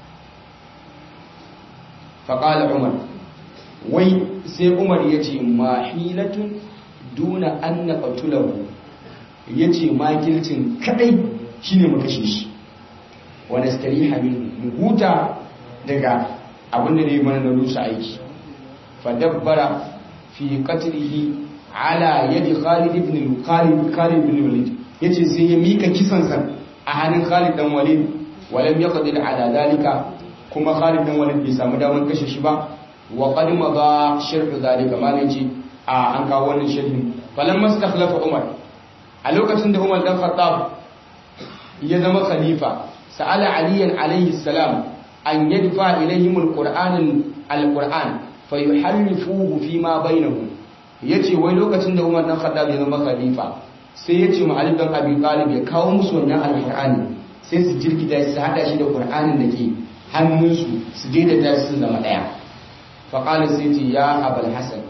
fa qala umar wai sai umar yace mahilatun duna an naqtulahu yace makircin kadai shine mu kashe shi wa nastariha min huta daga abinda ne mana na rusa aiki fadabbara fi qatlihi ala yadi Khalid ibn Khalid Khalid ibn Walid yace sai ya mika kisan sa a hannun Khalid dan Walid walam yaqdir ala dalika kuma Khalid dan Walid bai samu damar kashe shi ba wa qad madha sharh dalika malaji a an kawo wannan sharhin falamma istakhlafa Umar a lokacin da Umar dan Khattab ya zama khalifa sa'ala aliyan alayhi salam an yadfa ilayhim alquran alquran fayuhallifuhu fima bainahum yace wai lokacin da Umar dan Khattab ya zama khalifa sai yace mu Ali dan Abi Talib ya kawo musu wannan alqur'ani sai su jirkita su hada shi da qur'anin da ke hannunsu su daidaita su zama daya fa qala sayyidi ya Abul Hasan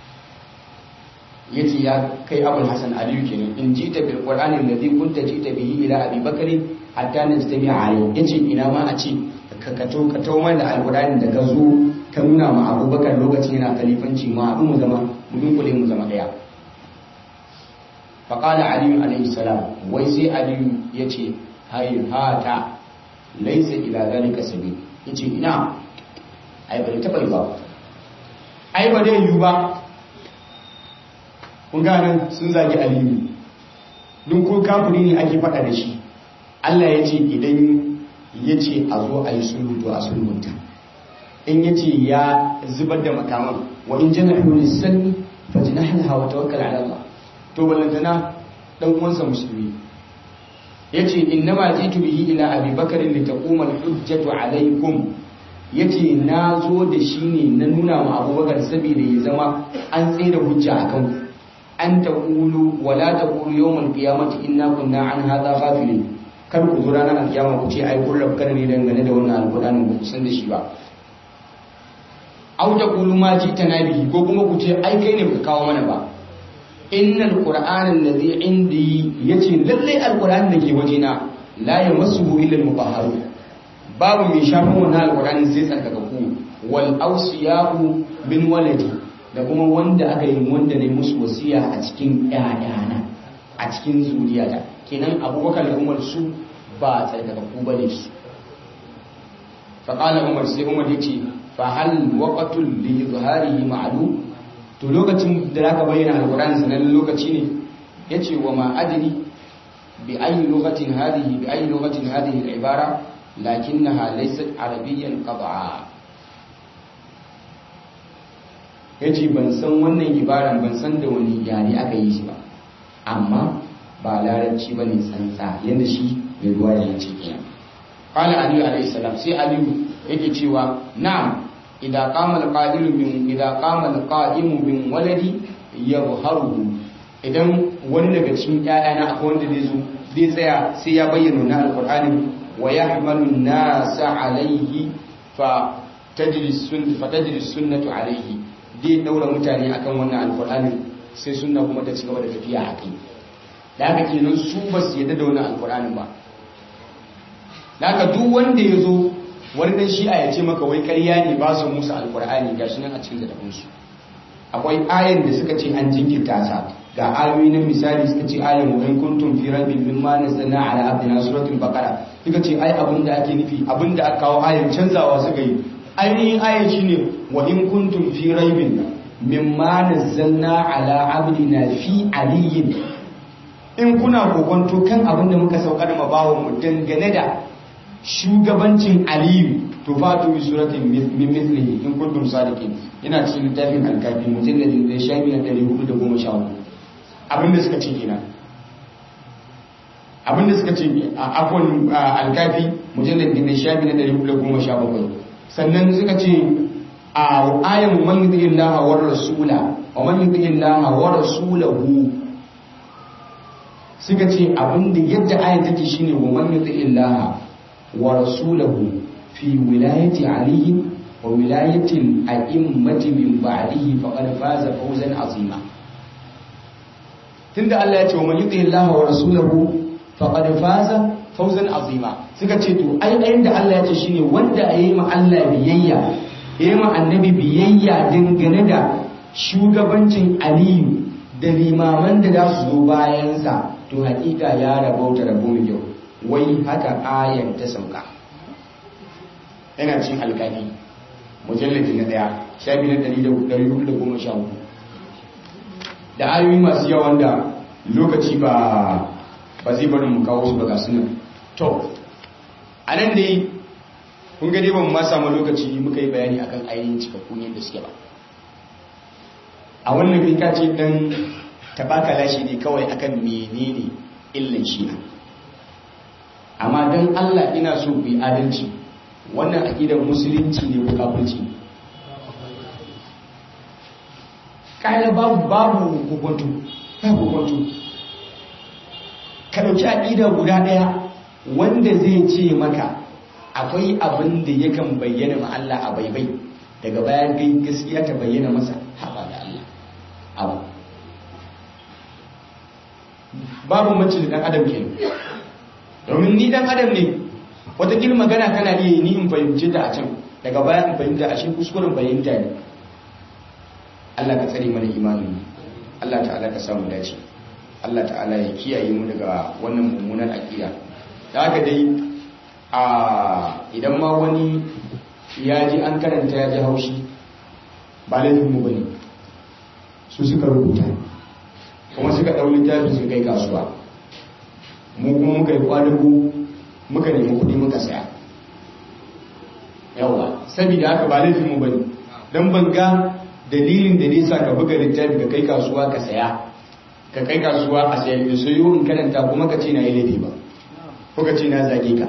yace ya kai Abul Hasan Ali kenan in jita bil qur'ani alladhi kunta jita bihi ila Abi Bakr hatta najtami'a alayhi yace ina ma a ce ka kato ka tawo mana alqur'ani da gazo ka nuna ma Abubakar lokacin yana khalifanci ma mu zama mu dunkule mu zama daya fa qala Ali alayhi salam wai sai Ali yace hay hata laysa ila zalika sabil yace ina ai bai taba yi ba ai ba dai yi ba kun ga nan sun zagi Ali dun ko kafiri ne ake fada da shi Allah yace idan yace a zo ayi sulhu to a sulhunta in yace ya zubar da makaman wa in janahu lis-salmi fajnahha wa tawakkal ala Allah to ballantana dan uwansa musulmi yace innama jitu bihi ila Abi Bakr li taquma al-hujjatu alaykum yace nazo da shi ne na nuna ma Abubakar saboda ya zama an tsira hujja akan ku an taqulu wa la taqulu yawm al-qiyamati inna kunna an hadha ghafilin kar ku zo ranar al-qiyama ku ce ai kun rabkana ne dangane da wannan alqur'ani ba ku san da shi ba aw taqulu ma jitana bihi ko kuma ku ce ai kai ne baka kawo mana ba innal qur'ana alladhi indi yace lalle alqur'ani dake wajena la yamassuhu illa almutahharun babu mai shafin wannan alqur'ani sai tsarkakaku wal awsiyahu min waladi da kuma wanda aka yi wanda ne musu wasiya a cikin ƴaƴana a cikin zuriyata kenan Abubakar da Umar su ba tsarkakaku bane su fa qala Umar sai Umar yace fa hal waqtul li izharihi ma'lum to lokacin da zaka bayyana alqur'ani sanan lokaci ne yace wa ma adri bi ayi lughatin hadhihi bi ayi lughatin hadhihi al-ibara lakinnaha laysat arabiyyan qat'a yace ban san wannan ibaran ban san da wani yare aka yi shi ba amma ba larabci bane tsantsa yanda shi mai ruwa ya ce kenan qala ali alayhi salam sai ali yake cewa na'am idza qama al-qa'ilu min idza qama al-qa'imu min waladi yadhharuhu idan wani daga cikin ƴaƴana akwai wanda zai zo zai tsaya sai ya bayyana na al-qur'ani wa yahmalu an-nasa alayhi fa tajri sunnatu fa tajri sunnatu alayhi dai daura mutane akan wannan al-qur'ani sai sunna kuma ta ci gaba da tafiya a kai. Da haka kenan su ba su yadda da wannan alkur'anin ba. Da haka duk wanda ya zo wani dan shi'a ya ce maka wai ƙarya ne ba su musa alkur'ani ga shi nan a cikin zadafinsu. Akwai ayan da suka ce an jinkirta sa, ga ayoyi na misali suka ce ayan wa in kuntum fi rabbin mimma nazzalna ala abdina suratul baqara, suka ce ai abin da ake nufi abin da aka kawo ayan canzawa suka yi. Ainihin ayan shine wa in kuntum fi rabbin mimma nazzalna ala abdina fi aliyin, in kuna kokonto kan abin da muka saukar ma bawon mu dangane da shugabancin aliyu to fatu bi suratin min mithlihi in kuntum sadiqin. Ina cikin littafin al-kafi mujalladin da shafi na ɗari hudu da goma sha hudu. Abinda suka ce kenan abinda suka ce a afwan al-kafi mujalladin da shafi na ɗari hudu da goma sha bakwai. Sannan suka ce a ayan man yuti illaha wa rasula wa man yuti illaha wa rasulahu, suka ce abinda yadda ayan take shine wa man yuti illaha wa rasulahu fi wilayati aliyin wa wilayatil a'immati min ba'dihi faqad faza fawzan azima. Tunda Allah ya ce wa man yuti Allah wa rasulahu faqad faza fawzan azima, suka ce to ai ayin da Allah ya ce shine wanda yayi ma Allah biyayya, yayi ma annabi biyayya dangane da shugabancin Aliyu da limaman da za su zo bayan sa, to hakika ya rabauta rabo mai kyau. Wai haka ayan ta sauka. Yana cin alƙali mujalladi na daya shafi na ɗari hudu da goma sha hudu, da ayoyi masu yawan da lokaci ba ba zai bari mu kawo su ba ga sunan. To a nan dai kun ga dai ban ma samu lokaci muka yi bayani akan ainihin cikakkun yadda suke ba. A wannan bika ce dan tabakala shi ne kawai akan menene illan shi'a. Amma dan Allah ina so ku yi adalci, wannan aqidar musulunci ne ko kafirci? Kai babu babu hukuntu babu hukuntu ka dauki aqida guda daya wanda zai ce maka akwai abin da yakan bayyana ma Allah a baibai, daga bayan kai gaskiya ta bayyana masa, haba da Allah abu babu mace da dan adam kenan. Domin ni dan adam ne, wata gil magana kana iya ni in fahimce ta a can, daga baya in fahimta a shi kuskuren fahimta ne. Allah ka tsare mana imanin, Allah ta'ala ka samu dace, Allah ta'ala ya kiyaye mu daga wannan mummunan aqida. Da haka dai a idan ma wani ya ji an karanta ya ji haushi, ba laifin mu bane, su suka rubuta kuma suka dau littafi su kai kasuwa, mu kuma muka yi kwadago muka nemi kudi muka saya. Yawa saboda haka ba laifin mu bane, dan banga dalilin da nesa ka buga littafi ka kai kasuwa ka saya, ka kai kasuwa a sayar da soyo in karanta kuma ka ce na yi laifi ba, ko ka ce na zage ka.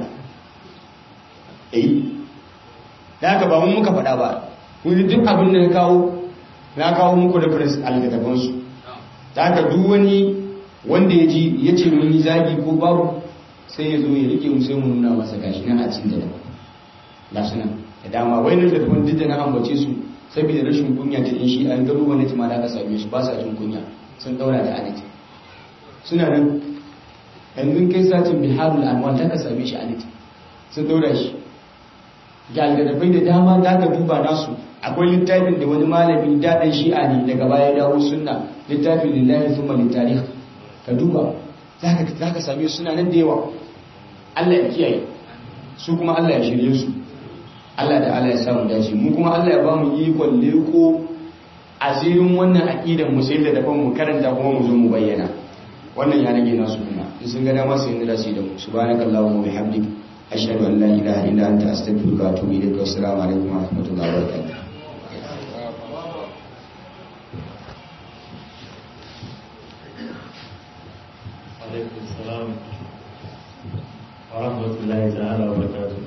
Eh da haka ba mun muka faɗa ba, wani duk abin da na kawo na kawo muku da press algataban su. Da haka duk wani wanda ya ji ya ce mun yi zagi ko babu, sai ya zo ya rike mu sai mu nuna masa gashi nan a cikin da ba su nan da dama wai nan da daban duk da na ambace su saboda rashin kunya ta in shi an gado wani tuma da ka same su ba sa jin kunya, sun daura da anati suna nan. yanzu kai satin biharul anwar da ka same shi anati sun daura shi. Galgadafai da dama za ka duba nasu, akwai littafin da wani malami daɗin shi'a ne daga baya dawo sunna, littafin lillahi thumma litarikh, ka duba za ka same suna nan da yawa. Allah ya kiyaye su kuma Allah ya shirye su, Allah da Allah ya samu dace, mu kuma Allah ya ba mu ikon leko asirin wannan aqidan mu sai da daban mu karanta kuma mu zo mu bayyana. Wannan ya rage nasu kuma in sun ga dama sai inda su da mu. Subhanakallahu wa bihamdika ashhadu an la ilaha illa anta astaghfiruka wa atubu ilaik. Assalamu alaikum wa rahmatullahi wa barakatuh. alaikum salam wa rahmatullahi ta'ala wa barakatuh.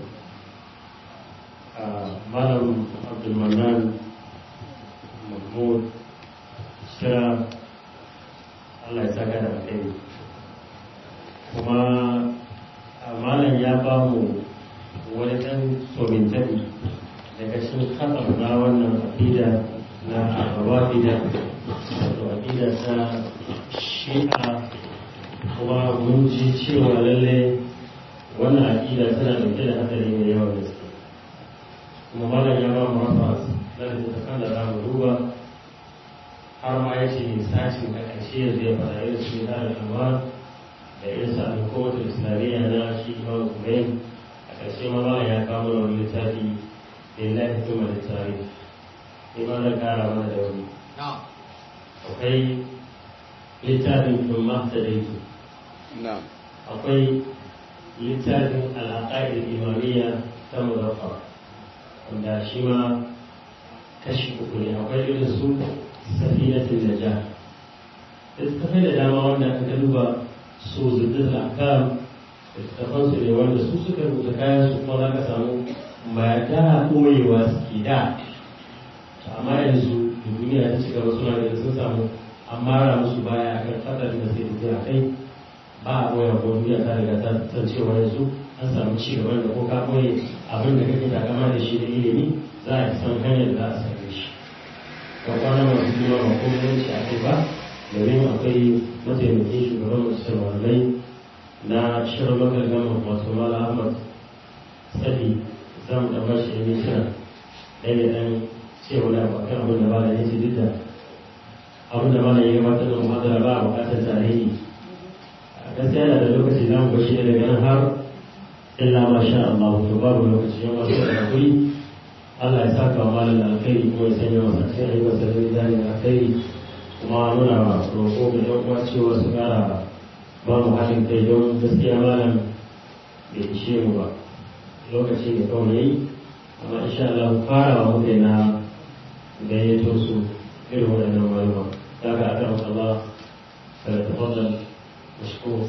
Malam Abdul Mannan Mahmud Shira, Allah ya saka da alheri. Kuma malam ya ba mu wani ɗan somintabi daga cikin kasar na wannan aqida na al-rawafida wato aqida ta shi'a, kuma mun ji cewa lalle wannan aqida tana dauke da hadari mai yawa gaske. kuma malam ya ba mu reference na littattafan da za mu duba, har ma ya ce sashin a ƙarshe yanzu ya fara irin su da al'amar da irin sa al'ummar islamiyya na shi imam kumain. A ƙarshe ma malam ya kawo mana wani littafi da ya lafi tuma da tare, sai ma na ƙara mana da wani. Akwai littafin tuma da daiki, akwai littafin al'aƙa'ir imamiyya ta muzaffar, wanda shi ma kashi uku ne. Akwai irin su safinatul najah, littafai da dama wanda aka duba su zuddul ahkam, littafan su ne wanda su suka rubuta kayan su, kuma za ka samu ba da koyewa suke da. Amma yanzu da duniya ta ci gaba suna da sun samu an mara musu baya akan hadarin da sai da a kai, ba a koya ko duniya ta riga ta san cewa yanzu an samu ci gaban da ko ka koye abin da kake takama da shi da ilimi za a san hanyar da za a same shi. Kwakwana masu jima ba kuma yanci a kai ba, domin akwai mataimakin shugaban masu malamai na shirin makar gama wasu mala ahmad sadi, za mu ɗaba shi ne shirin ɗaya ɗan cewa da bakan abin da ba da yanci duk da abin da ba da ya gabatar da muhadara ba a bukatar tarihi. Gaskiya yana da lokaci za mu bashi daga nan har illa ma sha Allah, to babu lokaci yan wasu da hakuri. Allah ya saka wa malam alkhairi, kuma ya sanya masa cikin ayyukan sa da zai alkhairi. Kuma muna roƙo ga ɗan uwa cewa su ƙara ba mu haɗin kai, don gaskiya malam bai ishe mu ba, lokaci ne kawai yayi. Amma insha Allah farawa muke na gayyato su irin waɗannan malama. Daga akan Allah kada tafaddal مشكور.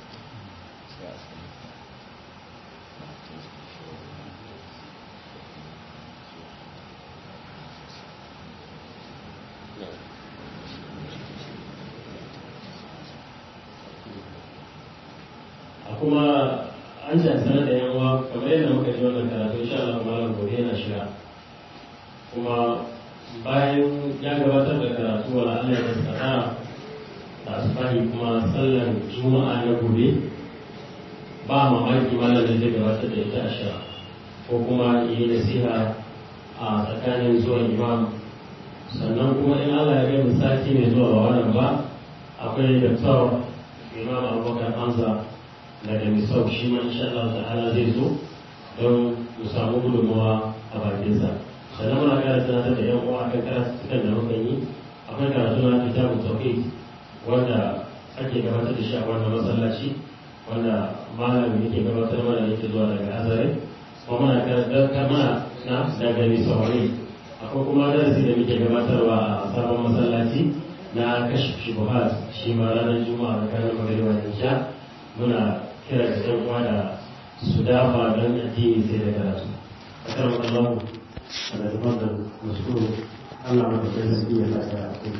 kuma an ce sanar da yan uwa kamar yadda muka ji wannan karatu insha Allah malam gobe yana shiga, kuma bayan ya gabatar da karatu wala Allah ya tsara da asibari kuma sallar juma'a na gobe ba mamaki malam da zai gabatar da ita a sha, ko kuma yi nasiha a tsakanin zuwan imam. Sannan kuma in Allah ya kai sati mai zuwa ba wannan ba, akwai daktar imam Abubakar Hamza daga Misau, shi ma insha Allah ta'ala zai zo don mu samu gudunmawa a bakinsa. Sannan muna kara tunatar da yan uwa akan karatukan da muka yi. Akwai karatu na kitabut tauhid wanda ake gabatar da shi a wannan masallaci, wanda malamin yake gabatar mana yake zuwa daga Azare, kuma muna karanta mana na daga Misau ne. Akwai kuma darasi da muke gabatarwa a sabon masallaci na kashf shubuhat, shi ma ranar juma'a tsakanin magariba da isha. Muna kira da ɗan uwa da su dafa don addini sai da karatu. A kan Allah da zubar da muskuru, Allah maka kai da biya ta da akwai.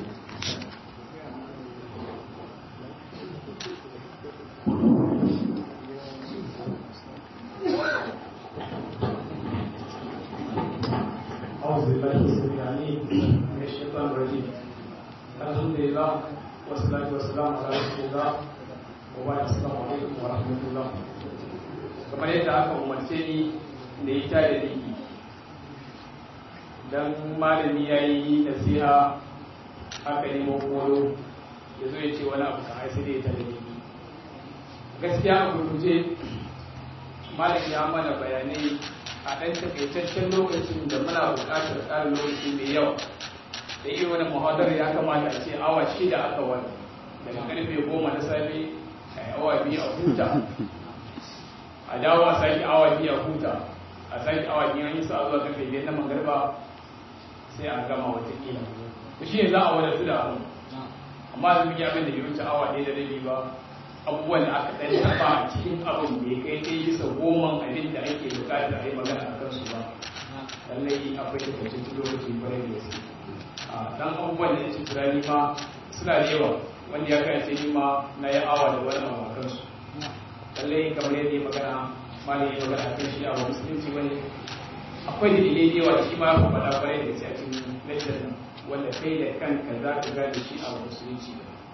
أعوذ بالله السميع العليم من الشيطان الرجيم. الحمد لله والصلاة والسلام على رسول الله. Assalamu alaikum wa rahmatullah. Kamar yadda aka umarce ni da yi ta da diki, don malami ya yi nasiha aka nemo koro ya zo ya ce wani abu kan sai da ya ta da diki. Gaskiya a gurguje malami ya mana bayanai a ɗan takaitaccen lokacin da muna buƙatar ƙarin lokaci mai yawa, da irin wani muhadar ya kamata a ce awa shida aka wani daga karfe goma na safe awa biyu a huta, a dawo a sake awa biyu a huta, a sake awa biyu an yi sa zuwa karfe biyar na magarba sai a gama watakila. Ku shi ne za a wadatu da abu, amma da muke abin da bai wuce awa ɗaya da rabi ba, abubuwan da aka ɗan taɓa a cikin abin da ya kai kai bisa goman abin da ake buƙatar a yi magana a kansu ba. Lallai akwai takaitaccen lokaci kwarai da gaske. Dan abubuwan da ya ci turani ma suna da yawa, wanda ya kai sai ma na yi awa da wani abu a kansu. Lallai kamar yadda ya magana malin ya magana kan shi abu musulunci wani akwai da dalilai yawa da shi ma ya faɗa kwarai da gaske a cikin lecture nan. wanda kai da kanka za ka gane shi a musulunci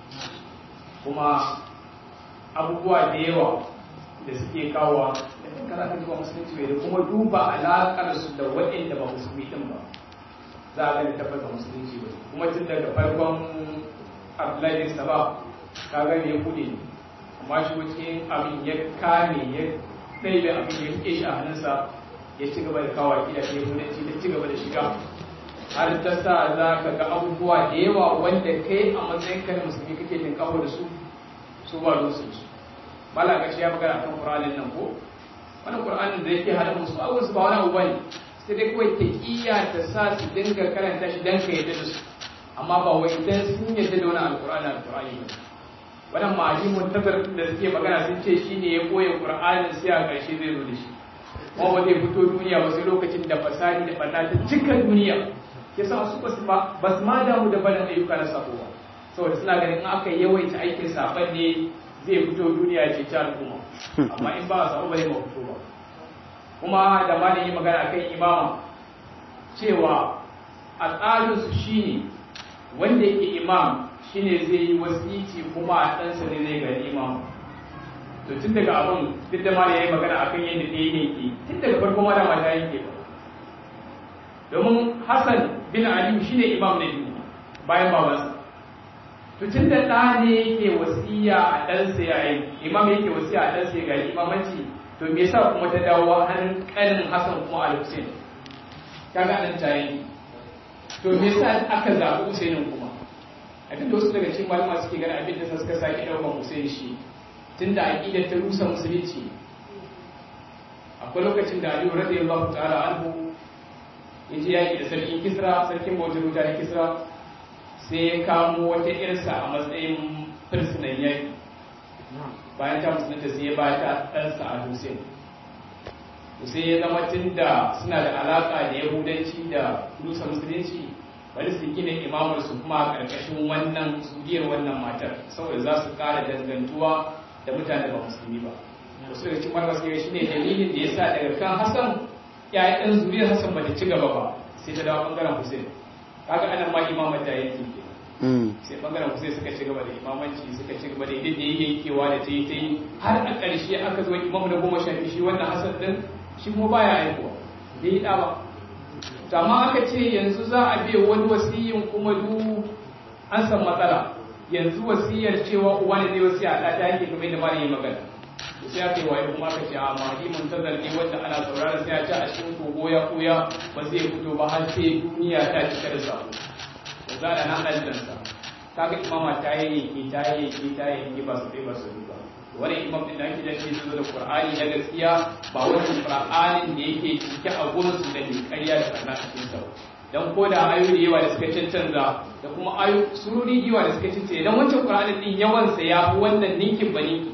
kuma abubuwa da yawa da suke kawo da kanka za ka duba musulunci bai da kuma duba alaƙar su da waɗanda ba musulmi ɗin ba za a gani tabbata musulunci ba kuma tun daga farkon abdullahi saba ka gani ya kuɗe amma shi cikin abin ya kame ya ɗaiɗe abin ya rike shi a hannunsa ya ci gaba da kawo akida ta yahudanci da ci gaba da shiga har ta sa za ka ga abubuwa da yawa wanda kai a matsayin ka na musulmi kake jin kawo da su su ba rusu su bala ga shi ya magana kan qur'anin nan ko wannan qur'anin da yake hada musu abubuwan su ba wani abu bane sai dai kawai taqiya ta sa su dinga karanta shi dan ka yadda da su amma ba wai dan sun yadda da wannan alqur'ani alqur'ani ba wannan ma'alimun tabar da suke magana sun ce shine ya koya qur'anin sai a ƙarshe zai zo da shi kuma ba zai fito duniya ba sai lokacin da fasadi da bata ta cika duniya yasa su basu ba basu ma damu da barin ayyuka na sabo ba saboda suna ganin in aka yawaita aikin saban ne zai fito duniya ce ta al'umma amma in ba sabo ba zai ba fito ba kuma da malin yi magana kan imama cewa a tsarin su shine wanda yake imam shine zai yi wasici kuma a ɗansa ne zai gani imam to tun daga abin duk da malin ya yi magana akan yadda ɗaya ne ke tun daga farko ma da mata yanke ba domin Hassan bin Ali shine imam na biyu bayan babansa to tun da ɗa ne yake wasiya a ɗansa yayin imam yake wasiya a ɗansa ya gari imamanci to me yasa kuma ta dawo hannun ƙanin Hassan kuma al-Hussein kaga nan tayi to me yasa aka zaɓi Husainin kuma abin da wasu daga cikin malama suke ganin abin da suka sake ɗaukar Husain shi tunda aqidar ta rusa musulunci akwai lokacin da Ali radiyallahu ta'ala anhu yaje yaki da sarkin Kisra sarkin bautar mutane Kisra sai ya kamo wata irsa a matsayin firsinan yaki bayan ta musulunta sai ya bata ɗansa a Hussein sai ya zama tun da suna da alaƙa da yahudanci da rusa musulunci bari su gina imamarsu kuma a ƙarƙashin wannan zuriyar wannan matar saboda za su ƙara dangantuwa da mutane ba musulmi ba wasu daga cikin marmar suke shi ne dalilin da ya sa daga kan Hassan ƴaƴan zuriyar Hassan ba ta ci gaba ba sai ta dawo ɓangaren Hussein kaga anan ma imamar da yake ke sai ɓangaren Hussein suka ci gaba da imamanci suka ci gaba da idan da yake yankewa da ta yi ta yi har a ƙarshe aka zo imamu da goma sha biyu shi wannan Hassan ɗin shi kuma baya aikowa bai yi ɗa ba to amma aka ce yanzu za a biya wani wasiyin kuma du an san matsala yanzu wasiyar cewa uwa ne zai wasiya a ta yake kamar yadda malamin magana sai aka yi waye kuma aka ce a mahdi muntazar ne wanda ana saurara sai a ce a cikin kogo ya koya ba zai fito ba har sai duniya ta cika da sabo da za a nan aljansa kaga imama ta yi ta yi ta yi ba su kai ba su ba wani imam din da ake da shi zo da Qur'ani na gaskiya ba wani Qur'anin da yake cike a gurin su da ƙarya da kana cikin sa dan ko da ayoyi da yawa da suka cancanza da kuma ayoyi sururi yawa da suka cancanza idan wancan Qur'anin din yawan sa ya fi wannan ninkin baniki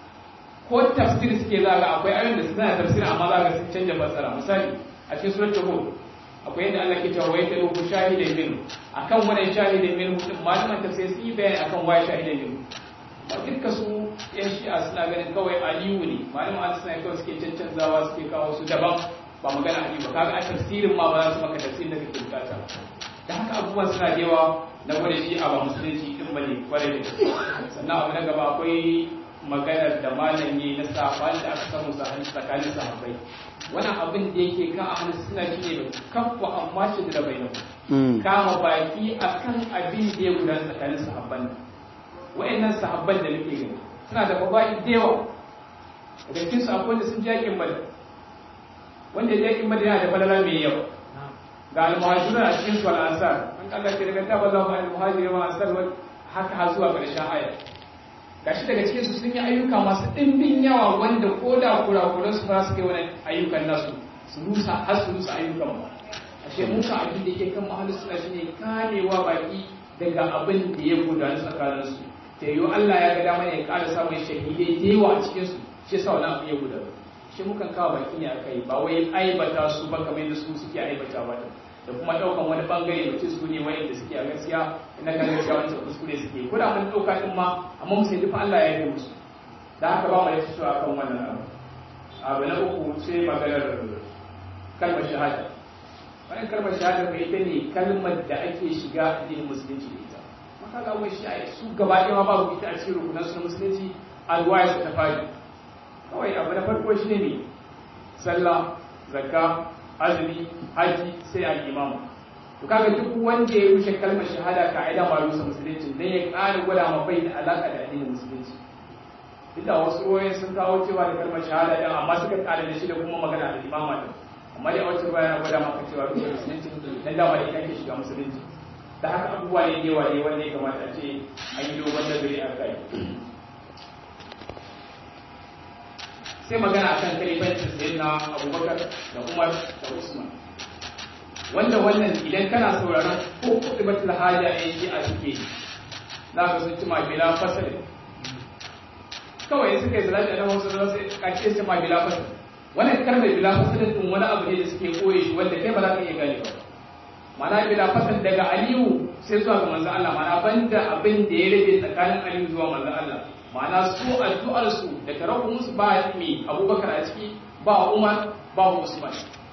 ko tafsir suke zaga akwai ayoyin da suna tafsiri amma zaga sun canja fassara misali a cikin suratul hud akwai yadda Allah ke cewa wai ta rubu shahidan min akan wannan shahidan min din malaman tafsir sun yi bayani akan wai shahidan min ba dukkan su yan shi'a suna ganin kawai aliyu ne malamin Allah suna kawai suke cancanzawa suke kawo su daban ba magana aliyu ba kaga a tafsirin ma ba za su maka tafsirin da kake bukata da haka abubuwan suna da yawa na gwada shi a ba musulunci din bane kwarai da sannan abu na gaba akwai maganar da malam yi na sabani da aka samu tsakanin sahabbai wannan abin da yake kan ahli suna shine kafa amma shi da bainahu kama baki akan abin da ya gudana tsakanin sahabban wa'annan sahabban da nake gani suna da babai da yawa daga cikin su akwai da sun ji yakin badar wanda yakin badar yana da falala mai yawa ga al-muhajirun a cikin su al-ansar an Allah ke daga taballahu al-muhajirin wa ansar haka har zuwa ƙarshen aya gashi daga cikin su sun yi ayyuka masu ɗimbin yawa wanda ko da kurakuran su ba su kai wani ayyukan nasu su rusa har su rusa ayyukan ba ashe mun ka abin da yake kan mahallin suna shine karewa baki daga abin da ya gudana tsakanin su ta yiwu Allah ya ga dama ya ƙara samun shahidai da yawa a cikin su shi yasa wani abu ya gudana shi mukan kawo baki ne akai ba wai aibata su ba kamar yadda su suke aibata ba da kuma ɗaukan wani bangare da su ne wayanda suke a gaskiya ina kan gaskiya wancan kuskure suke ko da mun ɗauka din ma amma mu sai dufa Allah ya yi musu da haka ba mu da shi akan wannan abu abu na uku sai maganar kalmar shahada wannan kalmar shahada bai ita ne kalmar da ake shiga addinin musulunci da ita maka ga wani shi su gaba ɗaya babu ita a cikin rukunan su musulunci alwaya su ta fari kawai abu na farko shine ne sallah zakka azumi haji sai al-imam to kaga duk wanda ya rushe kalmar shahada ka'ida ba rusa musulunci dan ya ƙara gwada ma bai da alaka da addinin musulunci duk da wasu ruwayoyi sun kawo cewa da kalmar shahada din amma suka ƙara da shi da kuma magana da imama din amma dai a wacce ruwaya na gwada maka cewa rushe musulunci dan dama da kake shiga musulunci da haka abubuwa ne da yawa ne wanda ya kamata a ce an yi dogon nazari a kai sai magana akan kalifancin sayyidina Abubakar da Umar da Usman wanda wannan idan kana sauraron ko kutubatul haja ne shi a suke za ka sun ci mabila fasal kawai suka yi salati da wasu da sai kace su mabila fasal wannan kalmar bila fasal din wani abu ne da suke koye shi wanda kai ba za ka iya gane ba mana bila fasal daga Aliyu sai zuwa ga manzon Allah mana banda abin da ya rage tsakanin Aliyu zuwa manzon Allah ma'ana su addu'arsu da karabu musu ba mai Abubakar a ciki ba Umar ba Usman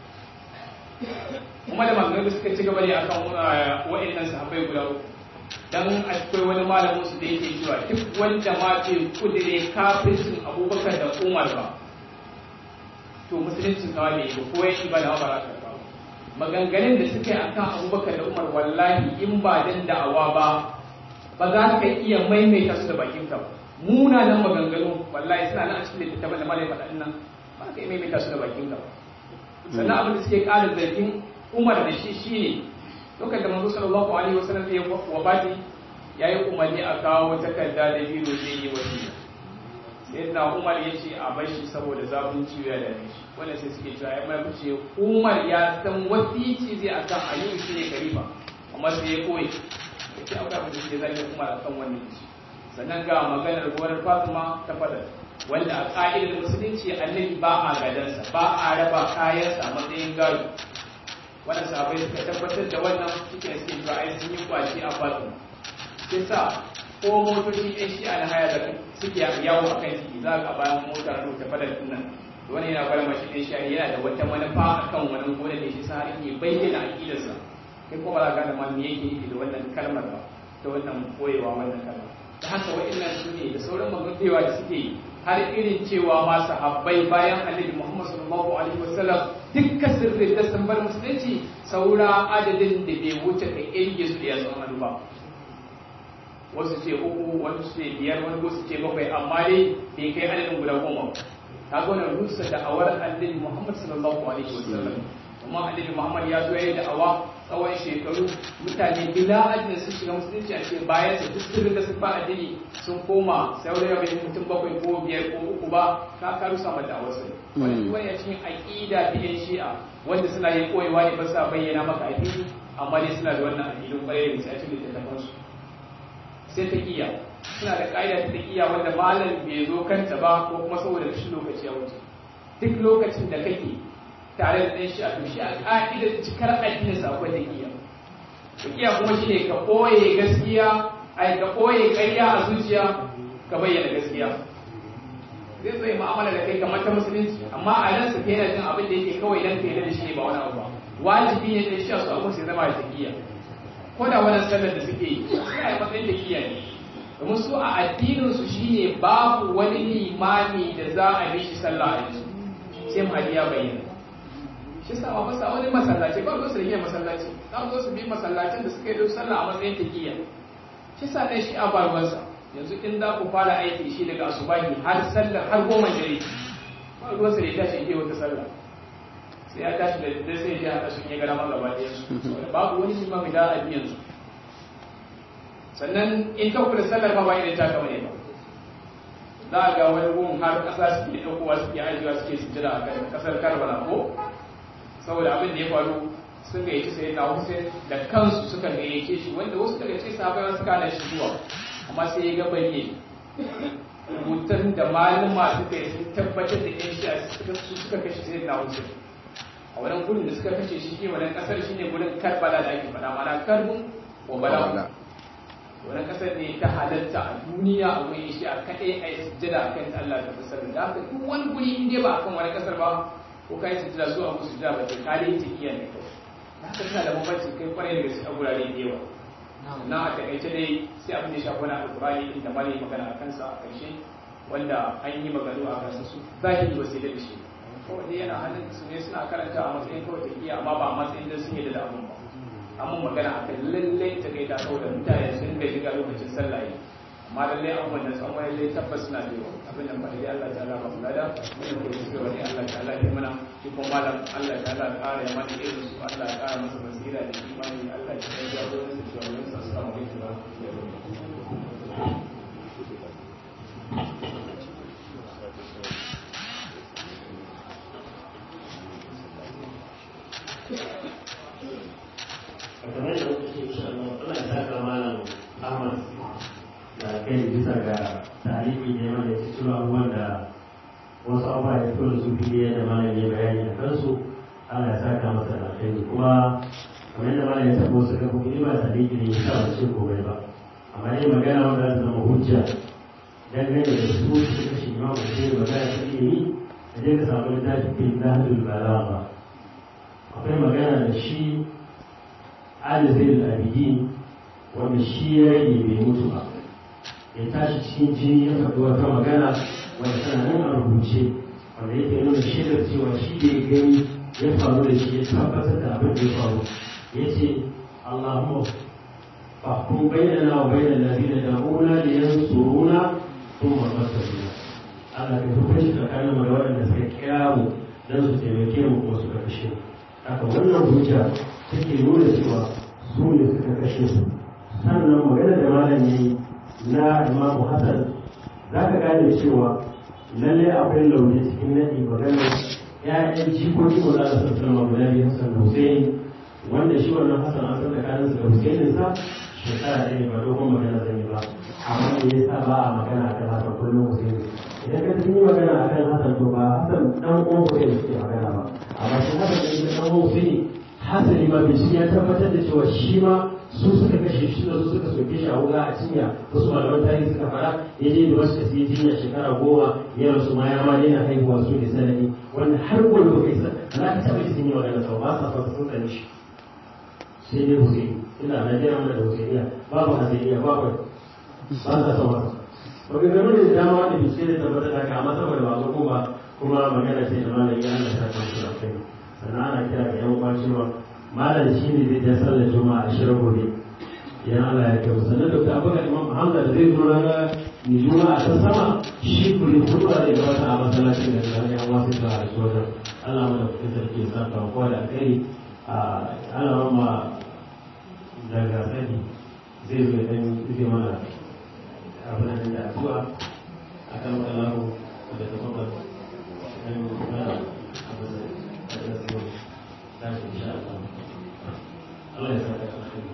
kuma da magana suka ci gaba ne akan wa'annan sahabbai guda uku dan akwai wani malamin su da yake cewa duk wanda ma bai kudire kafircin Abubakar da Umar ba to musulunci kawai ne ba ko yake ba da baraka ba maganganun da suke akan Abubakar da Umar wallahi in ba dan da'awa ba ba za ka iya maimaita su da bakin ka ba munanan maganganu wallahi suna nan a cikin littattafan da malai faɗa nan ba ka yi maimaita su da bakin ka sannan abin da suke ƙara zargin Umar da shi shine lokacin da manzo sallallahu alaihi wasallam ya wabati yayi umarni a kawo takarda da biro zai yi wasiya sai na Umar ya ce a bashi saboda zafin ciwo ya dame shi wannan sai suke cewa ya mai ce Umar ya san wasici zai akan Aliyu shine khalifa amma sai ya koyi yace aure abin da zai zai Umar akan wannan shi sannan ga maganar gonar Fatima ta fada wanda a ƙa'idar musulunci annabi ba a gadansa ba a raba kayansa a matsayin gado wannan sahabbai suka tabbatar da wannan suke suke cewa ai sun yi kwaci a Fatima sai sa ko motocin ɗan shi a haya da suke yawo a kan ciki za ka bayan motar da ta fada nan wani yana bar mashi ɗan shi yana da wata manufa akan wani gonar da shi sa har yake bayyana aƙidarsa kai ko ba za ka gane ma me yake nufi da wannan kalmar ba da wannan koyewa wannan kalmar da haka wa'annan su ne da sauran magantewa da suke yi har irin cewa ma sahabbai bayan annabi Muhammad sallallahu alaihi wasallam dukkan sirri da sun bar musulunci saura adadin da bai wuce ka irge su da ya zama ba wasu ce uku wasu ce biyar wani wasu ce bakwai amma dai bai kai adadin guda goma ta gona rusa da awar annabi Muhammad sallallahu alaihi wasallam kuma annabi Muhammad ya zo yayin da awa tsawon shekaru mutane bila adadin sun shiga musulunci a cikin bayan su duk sirrin da sun ba addini sun koma sai wani rabin mutum bakwai ko biyar ko uku ba ka karu sama da wasu wani wani a cikin aqida ta yan shi'a wanda suna yin koyewa ne ba sa bayyana maka addini amma dai suna da wannan aqidun kwarai da a cikin littattafan su sai ta kiya suna da ƙa'ida ta kiya wanda malam bai zo kanta ba ko kuma saboda rashin lokaci ya wuce duk lokacin da kake tare da ɗan shi a tushe a ƙa'idar cikar addinin sa akwai taƙiya taƙiya kuma shine ka ɓoye gaskiya ai ka ɓoye ƙarya a zuciya ka bayyana gaskiya zai zai mu'amala da kai kamar ta musulunci amma a nan su kai yana jin abin da yake kawai dan kai da shi ne ba wani abu ba wajibi ne da shi su abu sai zama da taƙiya ko da wannan sallar da suke yi sai a matsayin taƙiya ne domin su a addinin su shine babu wani limami da za a bi shi sallah a yanzu sai mu ya bayyana shi sa ba sa wani masallaci ba su rike masallaci za su su bi masallacin da suka yi don sallah a matsayin taqiya shi sa dai shi a barwansa yanzu in za ku fara aiki shi daga asubahi har sallar har goma dare ba ruwan sa da tashi yake wata sallah sai ya tashi da dare sai ya hada sun yi gara ma gaba ɗaya babu wani imami da a biyan su sannan in ka kula sallar ba ba idan ta kama ne ba za a ga wani gun har ƙasa suke ɗaukowa suke ajiyewa suke sujjada a kan ƙasar Karbala ko saboda abin da ya faru sun gayyaci sai na Hussein da kansu suka gayyace shi wanda wasu daga cikin sahabbai suka hana shi zuwa amma sai ya ga bayyane rubutun da malama suka yi sun tabbatar da yan shi suka suka kashe sai na Hussein a wannan gurin da suka kashe shi ne wannan kasar shine gurin Karbala da ake faɗa mana Karbun wa Bala wannan kasar ne ta halatta a duniya a wurin shi a kaɗai a yi sujjada a kan Allah ta fasar da haka duk wani guri in dai ba a kan wani kasar ba ko kai sujjada zuwa musu sujjada ba sai ka dai tafiya ne kawai haka tana da bambanci kai kwarai da gaske a gurare da yawa na a takaice dai sai abin da ya shafi wani alƙur'ani inda malai magana a kansa a ƙarshe wanda an yi maganu a kansa su zahiri ba sai da shi kawai dai yana hannun su ne suna karanta a matsayin kawai tafiya amma ba a matsayin da sun yi da abun ba amma magana a kan lallai ta kai ta kawo da mutane sun ga shiga lokacin sallah amma lallai an wannan san wani lallai tabbas suna da yawa abin da faɗi Allah ta'ala ba kula da wani ko su wani Allah ta'ala ya mana shi kuma malam Allah ta'ala ƙara ya mana irin su Allah ya ƙara masa basira da imani Allah ya ya jawo su cewa wannan sa assalamu alaikum wa rahmatullahi kamar da kuke insha Allah Allah ya saka malam Ahmad da kai bisa ga tarihi ne wanda ya ciro abubuwan da wasu abubuwa ya fito da su fiye da malam ya bayani a kansu Allah ya saka masa da kai kuma kamar yadda malam ya tabo su ga kuma ba tarihi ne ya sa ba ce komai ba amma dai magana wanda za ta zama hujja dangane da su suka shi ma ku ce magana ta ilimi da je ka samu littafin Nahjul Balagha akwai magana da shi Ali Zainul Abidin wanda shi ya rage bai mutu ba ya tashi cikin jini ya faɗi wata magana wanda tana nan a rubuce wanda yake nuna shaidar cewa shi da ya gani ya faru da shi ya tabbatar da abin da ya faru ya ce Allahumma fahkum bainana wa bainal ladina da'una liyansuruna thumma nasruna Allah ka hukunci tsakanin mu da waɗanda suka kira mu dan su taimake mu kuma suka kashe mu haka wannan hujja take nuna cewa su ne suka kashe su sannan magana da malam yayi na Imamu Hassan za ka gane cewa lalle akwai lauje cikin naɗi magana ya'yan jikoki ko za su sallama guda biyu Hassan da Hussein wanda shi wannan Hassan an san tsakanin su da Hussein sa shekara ɗaya ba dogon magana zan yi ba amma me yasa ba a magana akan Hassan kullum Hussein idan ka yi magana akan Hassan to ba Hassan dan uwan Hussein suke magana ba amma shi Hassan ɗin dan uwan Hussein hasali ma bincike ya tabbatar da cewa shi ma su suka kashe shi da su suka soke shi a wuga a cinya wasu malaman tarihi suka fara ya je da wasu kasi jinya shekara goma ya rasu ma ya ma daina haihuwa su ne sanadi wanda har gobe ba kai san za ka taɓa sun yi magana sau ba sa fasa sun tsani shi sai dai Hussein ina Najeriya mana da Husseiniya babu Hassaniya babu ba sa son wasa maganganu da dama wanda bincike da tabbatar da haka amma saboda ba zo ba kuma magana ce da malami Allah ta kan su kai sannan ana kira ga yan uwa cewa malam shi ne zai ja sallar juma'a a shirin gobe idan Allah ya kai sannan da ta abuga imam Hamza da zai zo ranar ni juma'a ta sama shi kuri hutuwa da gabata a masallacin da zai yan wasu ta a wajen Allah mana kuɗin sarki ya saka kowa da kai a Allah ma daga sani zai zo dan zai mana abin da addu'a akan kallahu da tafakkur dan mana abin da tashi insha Allah Allah ya saka alkhairi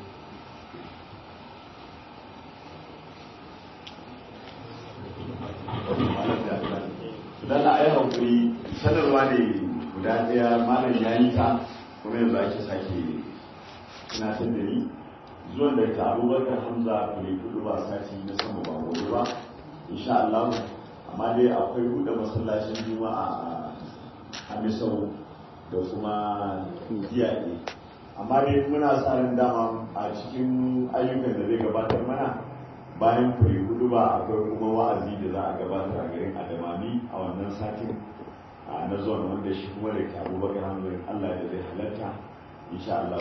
dan a yi hankuri sanarwa ne guda daya malam ya yi ta kuma yanzu ake sake tunatar da ni zuwan da ta Abubakar Hamza kure kudu ba sati na sama ba gobe ba insha Allah amma dai akwai buɗe masallacin juma'a a Misau da kuma kiyaye amma dai muna sa ran dama a cikin ayyukan da zai gabatar mana bayan kuri hudu ba akwai kuma wa'azi da za a gabatar a garin Adamami a wannan satin na zuwan wanda shi kuma da Abubakar Hamza Allah da zai halatta insha Allah